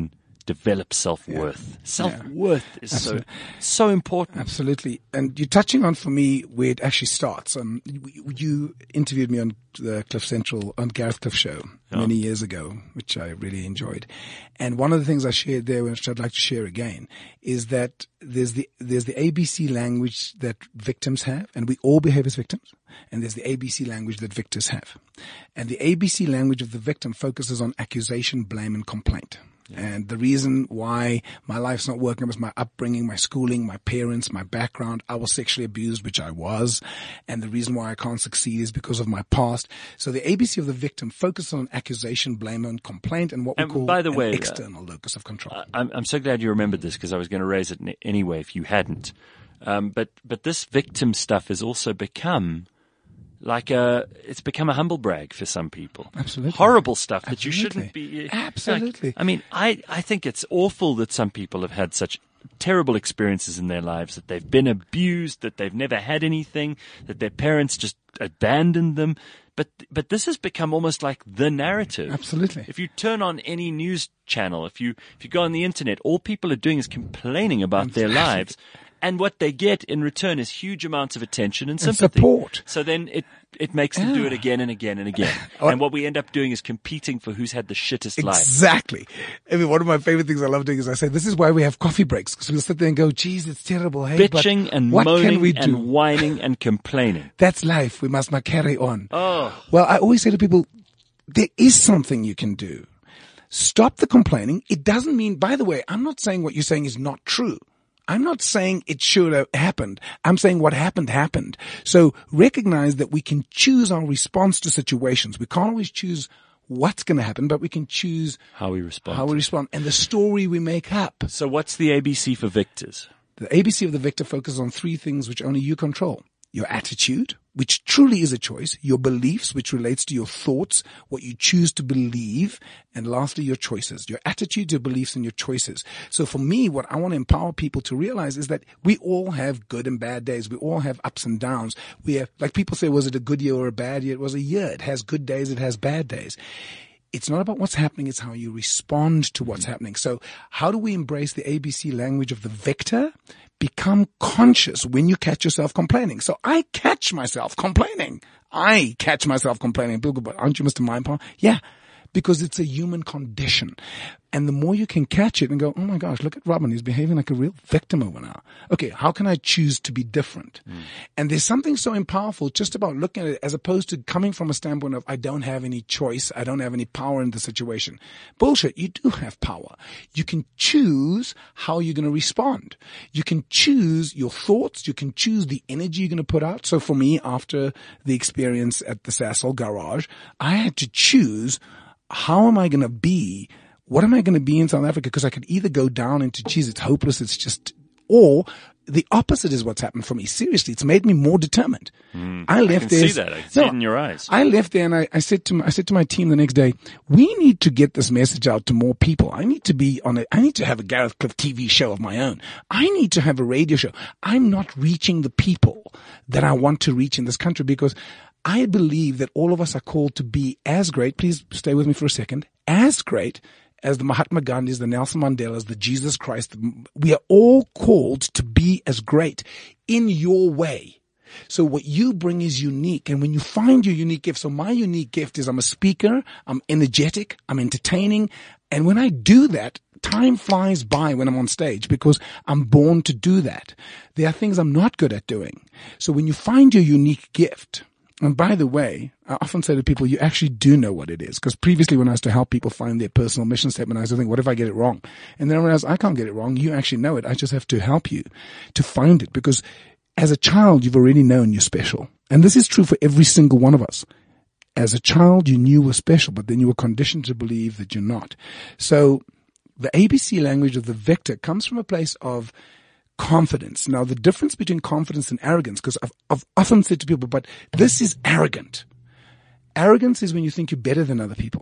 develop self-worth. Yeah. Self-worth Yeah. is Absolutely. so, so important. Absolutely. And you're touching on, for me, where it actually starts. Um, you, you interviewed me on the Cliff Central, on Gareth Cliff show Yeah. many years ago, which I really enjoyed. And one of the things I shared there, which I'd like to share again, is that there's the, there's the A B C language that victims have, and we all behave as victims. And there's the A B C language that victors have. And the A B C language of the victim focuses on accusation, blame, and complaint. Yeah. And the reason why my life's not working was my upbringing, my schooling, my parents, my background. I was sexually abused, which I was. And the reason why I can't succeed is because of my past. So the A B C of the victim focuses on accusation, blame, and complaint, and what we And call by the an way, external uh, locus of control. I'm, I'm so glad you remembered this, because I was going to raise it anyway if you hadn't. Um, but, but this victim stuff has also become like a, it's become a humble brag for some people. Absolutely. Horrible stuff that Absolutely. you shouldn't be. Absolutely. Like, I mean, I, I think it's awful that some people have had such terrible experiences in their lives, that they've been abused, that they've never had anything, that their parents just abandoned them. But, but this has become almost like the narrative. Absolutely. If you turn on any news channel, if you, if you go on the internet, all people are doing is complaining about their lives. And what they get in return is huge amounts of attention and sympathy. And support. So then it, it makes them do it again and again and again. And what we end up doing is competing for who's had the shittest life. Exactly. I mean, one of my favorite things I love doing is I say, this is why we have coffee breaks. Because we'll sit there and go, geez, it's terrible. Hey, Bitching but and what moaning can we do? and whining and complaining. That's life. We must not carry on. Oh. Well, I always say to people, there is something you can do. Stop the complaining. It doesn't mean, by the way, I'm not saying what you're saying is not true. I'm not saying it should have happened. I'm saying what happened, happened. So recognize that we can choose our response to situations. We can't always choose what's going to happen, but we can choose How we respond. how we respond and the story we make up. So what's the A B C for victors? The A B C of the victor focuses on three things which only you control. Your attitude, which truly is a choice. Your beliefs, which relates to your thoughts, what you choose to believe. And lastly, your choices. Your attitude, your beliefs, and your choices. So for me, what I want to empower people to realize is that we all have good and bad days. We all have ups and downs. We have, like people say, was it a good year or a bad year? It was a year. It has good days. It has bad days. It's not about what's happening. It's how you respond to what's happening. So how do we embrace the A B C language of the victor? Become conscious when you catch yourself complaining. So I catch myself complaining. I catch myself complaining. People go, but aren't you Mister Mindpower? Yeah, because it's a human condition. And the more you can catch it and go, oh my gosh, look at Robin. He's behaving like a real victim over now. Okay, how can I choose to be different? Mm. And there's something so powerful just about looking at it as opposed to coming from a standpoint of I don't have any choice. I don't have any power in the situation. Bullshit. You do have power. You can choose how you're going to respond. You can choose your thoughts. You can choose the energy you're going to put out. So for me, after the experience at the Sasol garage, I had to choose how am I going to be? What am I going to be in South Africa? Because I could either go down into, geez, it's hopeless. It's just, or the opposite is what's happened for me. Seriously, it's made me more determined. Mm, I left I can there. see that. I can see no, it in your eyes. I left there and I, I said to my, I said to my team the next day, we need to get this message out to more people. I need to be on a, I need to have a Gareth Cliff T V show of my own. I need to have a radio show. I'm not reaching the people that I want to reach in this country because I believe that all of us are called to be as great. Please stay with me for a second. As great as the Mahatma Gandhis, the Nelson Mandelas, the Jesus Christ. We are all called to be as great in your way. So what you bring is unique. And when you find your unique gift, so my unique gift is I'm a speaker, I'm energetic, I'm entertaining. And when I do that, time flies by when I'm on stage because I'm born to do that. There are things I'm not good at doing. So when you find your unique gift, and by the way, I often say to people, you actually do know what it is. Because previously when I used to help people find their personal mission statement, I used to think, what if I get it wrong? And then I realized I can't get it wrong. You actually know it. I just have to help you to find it. Because as a child, you've already known you're special. And this is true for every single one of us. As a child, you knew you were special, but then you were conditioned to believe that you're not. So the A B C language of the victor comes from a place of confidence. Now, the difference between confidence and arrogance, because I've, I've often said to people, but this is arrogant. Arrogance is when you think you're better than other people.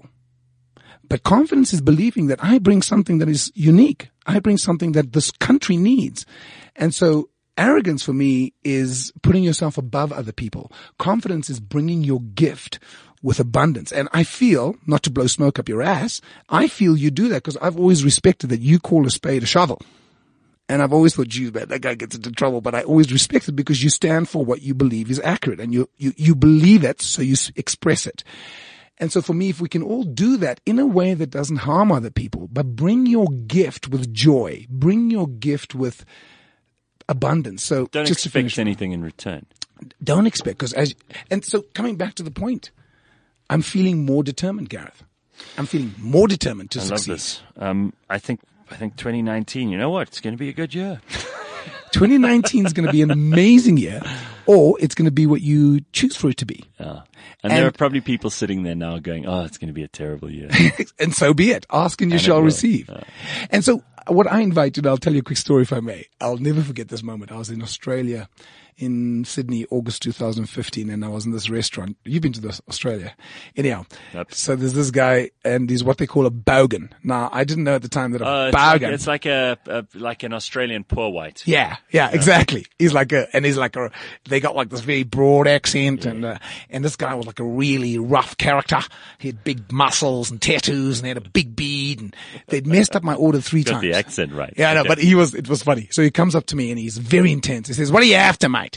But confidence is believing that I bring something that is unique. I bring something that this country needs. And so arrogance for me is putting yourself above other people. Confidence is bringing your gift with abundance. And I feel, not to blow smoke up your ass, I feel you do that because I've always respected that you call a spade a shovel. And I've always thought, geez, man, that guy gets into trouble. But I always respect it because you stand for what you believe is accurate. And you, you, you believe it, so you express it. And so for me, if we can all do that in a way that doesn't harm other people, but bring your gift with joy, bring your gift with abundance. So don't just to expect finish, anything in return. Don't expect, because as, and so coming back to the point, I'm feeling more determined, Gareth. I'm feeling more determined to I succeed. love this. Um, I think, I think twenty nineteen, you know what? It's going to be a good year. twenty nineteen is going to be an amazing year, or it's going to be what you choose for it to be. Yeah. And, and there are probably people sitting there now going, oh, it's going to be a terrible year. And so be it. Ask and you And shall it will. receive. Yeah. And so what I invited, I'll tell you a quick story if I may. I'll never forget this moment. I was in Australia, in Sydney, August two thousand fifteen, and I was in this restaurant. You've been to this, Australia. Anyhow, Yep. so there's this guy, and he's what they call a bogan. Now, I didn't know at the time that a Uh, it's, like, bogan. it's like a, a like an Australian poor white. Yeah, yeah, exactly. He's like a, and he's like a, they got like this very broad accent, and, uh, and this guy was like a really rough character. He had big muscles and tattoos, and he had a big beard, and they'd messed up my order three Got times. the accent right. Yeah, I know, Okay. but he was, it was funny. So he comes up to me and he's very intense. He says, "What are you after, mate?"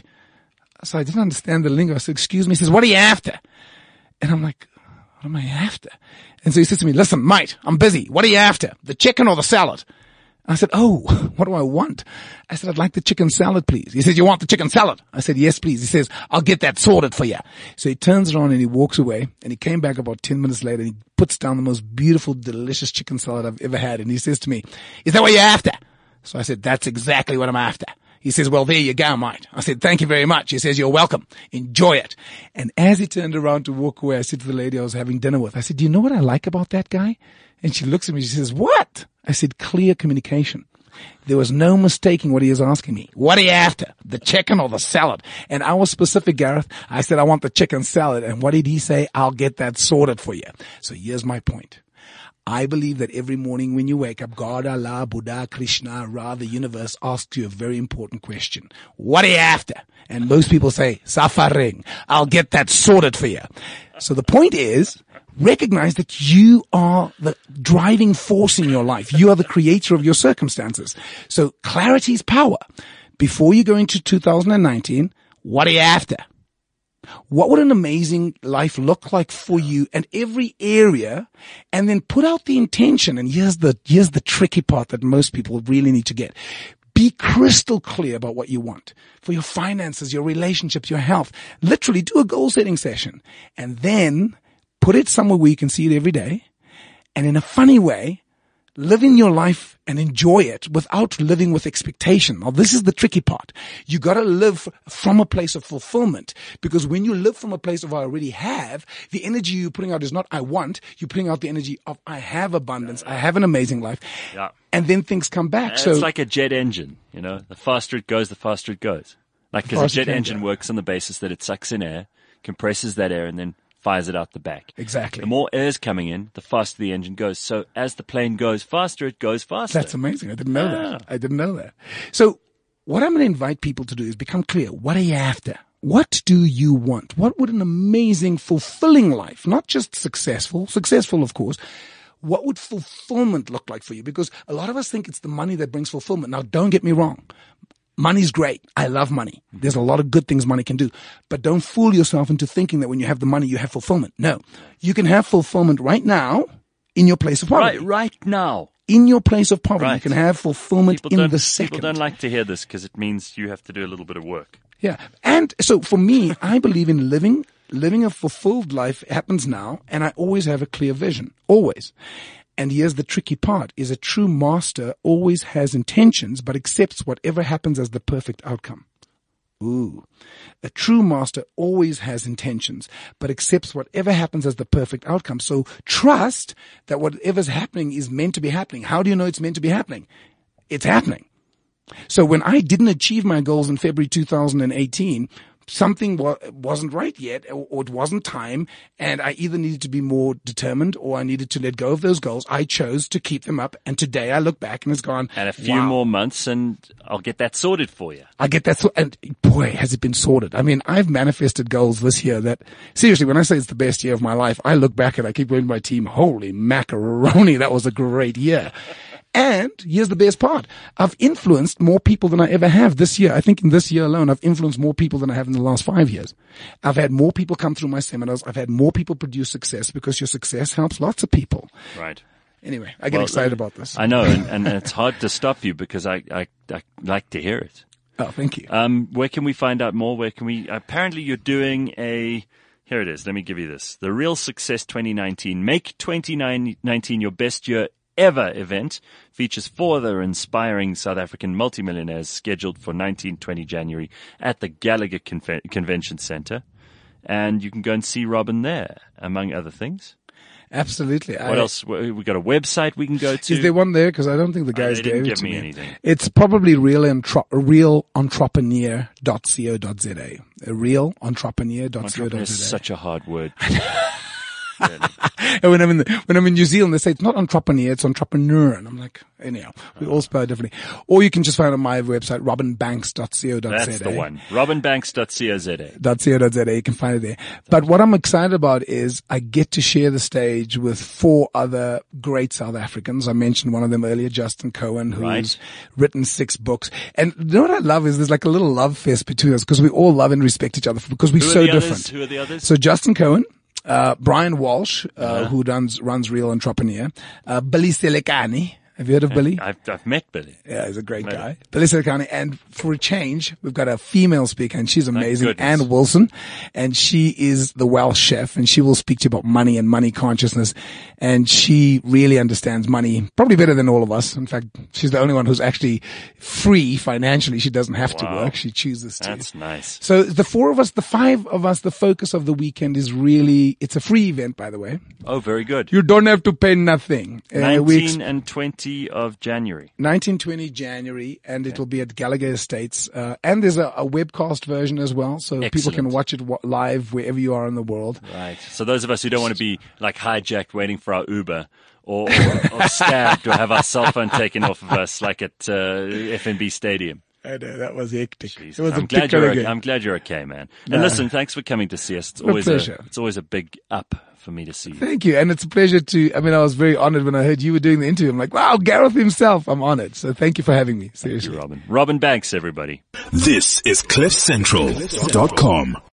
So I didn't understand the lingo. I said, "Excuse me." He says, "What are you after?" And I'm like, "What am I after?" And so he says to me, "Listen, mate, I'm busy. What are you after? The chicken or the salad?" I said, "Oh, what do I want?" I said, "I'd like the chicken salad, please." He says, "You want the chicken salad?" I said, "Yes, please." He says, "I'll get that sorted for you." So he turns around and he walks away, and he came back about ten minutes later, and he puts down the most beautiful, delicious chicken salad I've ever had. And he says to me, "Is that what you're after?" So I said, "That's exactly what I'm after." He says, "Well, there you go, mate." I said, "Thank you very much." He says, "You're welcome. Enjoy it." And as he turned around to walk away, I said to the lady I was having dinner with, I said, "Do you know what I like about that guy?" And she looks at me, she says, "What?" I said, "Clear communication." There was no mistaking what he was asking me. "What are you after? The chicken or the salad?" And I was specific, Gareth. I said, "I want the chicken salad." And what did he say? "I'll get that sorted for you." So here's my point. I believe that every morning when you wake up, God, Allah, Buddha, Krishna, Ra, the universe asks you a very important question. What are you after? And most people say, "Suffering. I'll get that sorted for you." So the point is, recognize that you are the driving force in your life. You are the creator of your circumstances. So clarity is power. Before you go into two thousand nineteen, what are you after? What would an amazing life look like for you in every area? And then put out the intention. And here's the, here's the tricky part that most people really need to get. Be crystal clear about what you want for your finances, your relationships, your health. Literally do a goal setting session and then put it somewhere where you can see it every day. And in a funny way, live in your life and enjoy it without living with expectation. Now, this is the tricky part. You got to live from a place of fulfillment, because when you live from a place of I already have, the energy you're putting out is not I want. You're putting out the energy of I have abundance. I have an amazing life. Yeah. And then things come back. It's so like a jet engine, you know. The faster it goes, the faster it goes. Like, because a faster it jet can engine go. works on the basis that it sucks in air, compresses that air, and then fires it out the back. Exactly. The more air is coming in, the faster the engine goes. So as the plane goes faster, it goes faster. That's amazing. I didn't know Yeah. that. I didn't know that. So what I'm going to invite people to do is become clear. What are you after? What do you want? What would an amazing, fulfilling life, not just successful, successful, of course, what would fulfillment look like for you? Because a lot of us think it's the money that brings fulfillment. Now, don't get me wrong. Money's great. I love money. There's a lot of good things money can do. But don't fool yourself into thinking that when you have the money, you have fulfillment. No. You can have fulfillment right now in your place of poverty. Right, right now. In your place of poverty, Right. you can have fulfillment People in don't, the second. people don't like to hear this because it means you have to do a little bit of work. Yeah. And so for me, I believe in living, living a fulfilled life happens now, and I always have a clear vision. Always. And here's the tricky part, is a true master always has intentions, but accepts whatever happens as the perfect outcome. Ooh. A true master always has intentions, but accepts whatever happens as the perfect outcome. So trust that whatever's happening is meant to be happening. How do you know it's meant to be happening? It's happening. So when I didn't achieve my goals in February two thousand eighteen, something wa- wasn't right yet, or, or it wasn't time, and I either needed to be more determined or I needed to let go of those goals. I chose to keep them up, and today I look back and it's gone. And a few wow. more months, and I'll get that sorted for you. I get that, so- and boy, has it been sorted. I mean, I've manifested goals this year that, seriously, when I say it's the best year of my life, I look back and I keep going to my team, holy macaroni, that was a great year. And here's the best part. I've influenced more people than I ever have this year. I think in this year alone, I've influenced more people than I have in the last five years. I've had more people come through my seminars. I've had more people produce success because your success helps lots of people. Right. Anyway, I get Well, excited about this. I know, and, and it's hard to stop you because I, I, I like to hear it. Oh, thank you. Um, where can we find out more? Where can we, apparently you're doing a, here it is. Let me give you this. The Real Success twenty nineteen. Make twenty nineteen your best year ever event. Features four other inspiring South African multimillionaires scheduled for nineteen twenty January at the Gallagher Conven- Convention Center. And you can go and see Robin there, among other things. Absolutely. What I, else? We got a website we can go to. Is there one there? Because I don't think the guys they didn't gave it give to me me. anything. It's probably real, entro- real entrepreneur dot co dot za. real entrepreneur dot co dot za. Entrepreneur is such a hard word. And when I'm in the, when I'm in New Zealand, they say it's not entrepreneur, it's entrepreneur. And I'm like, anyhow, we all spell it differently. Or you can just find it on my website, robin banks dot co dot za. That's the one. robin banks dot co dot za. .co dot za. You can find it there. But what I'm excited about is I get to share the stage with four other great South Africans. I mentioned one of them earlier, Justin Cohen, who's Right. written six books. And you know what I love is there's like a little love fest between us because we all love and respect each other because we're Who are so the others? different. Who are the others? So Justin Cohen, uh, Brian Walsh, uh, Uh-huh. who runs, runs Real Entrepreneur, uh, Billy Selekani. Have you heard of Billy? I've, I've met Billy. Yeah, he's a great Right. guy. Billy Selekani. And for a change, we've got a female speaker and she's amazing. goodness. Anne Wilson. And she is the Welsh chef and she will speak to you about money and money consciousness. And she really understands money probably better than all of us. In fact, she's the only one who's actually free financially. She doesn't have to Wow. work. She chooses to. That's nice. So the four of us, the five of us, the focus of the weekend is really, it's a free event, by the way. Oh, very good. You don't have to pay nothing. Uh, we ex- nineteen and twenty of January. nineteen twenty January, and it will be at Gallagher Estates. Uh, and there's a, a webcast version as well, so people Excellent. can watch it wa- live wherever you are in the world. Right. So those of us who don't want to be like hijacked waiting for our Uber or, or, or stabbed or have our cell phone taken off of us like at uh, F N B Stadium. I know, that was hectic. Jeez. It was I'm a glad particular you're game. I'm glad you're okay, man. And No. listen, thanks for coming to see us. It's My always a, pleasure. it's always a big up for me to see you. Thank you, and it's a pleasure to, I mean, I was very honored when I heard you were doing the interview. I'm like, wow, Gareth himself. I'm honored. So thank you for having me. Seriously. Robin. Robin Banks, everybody. This is cliff central dot com.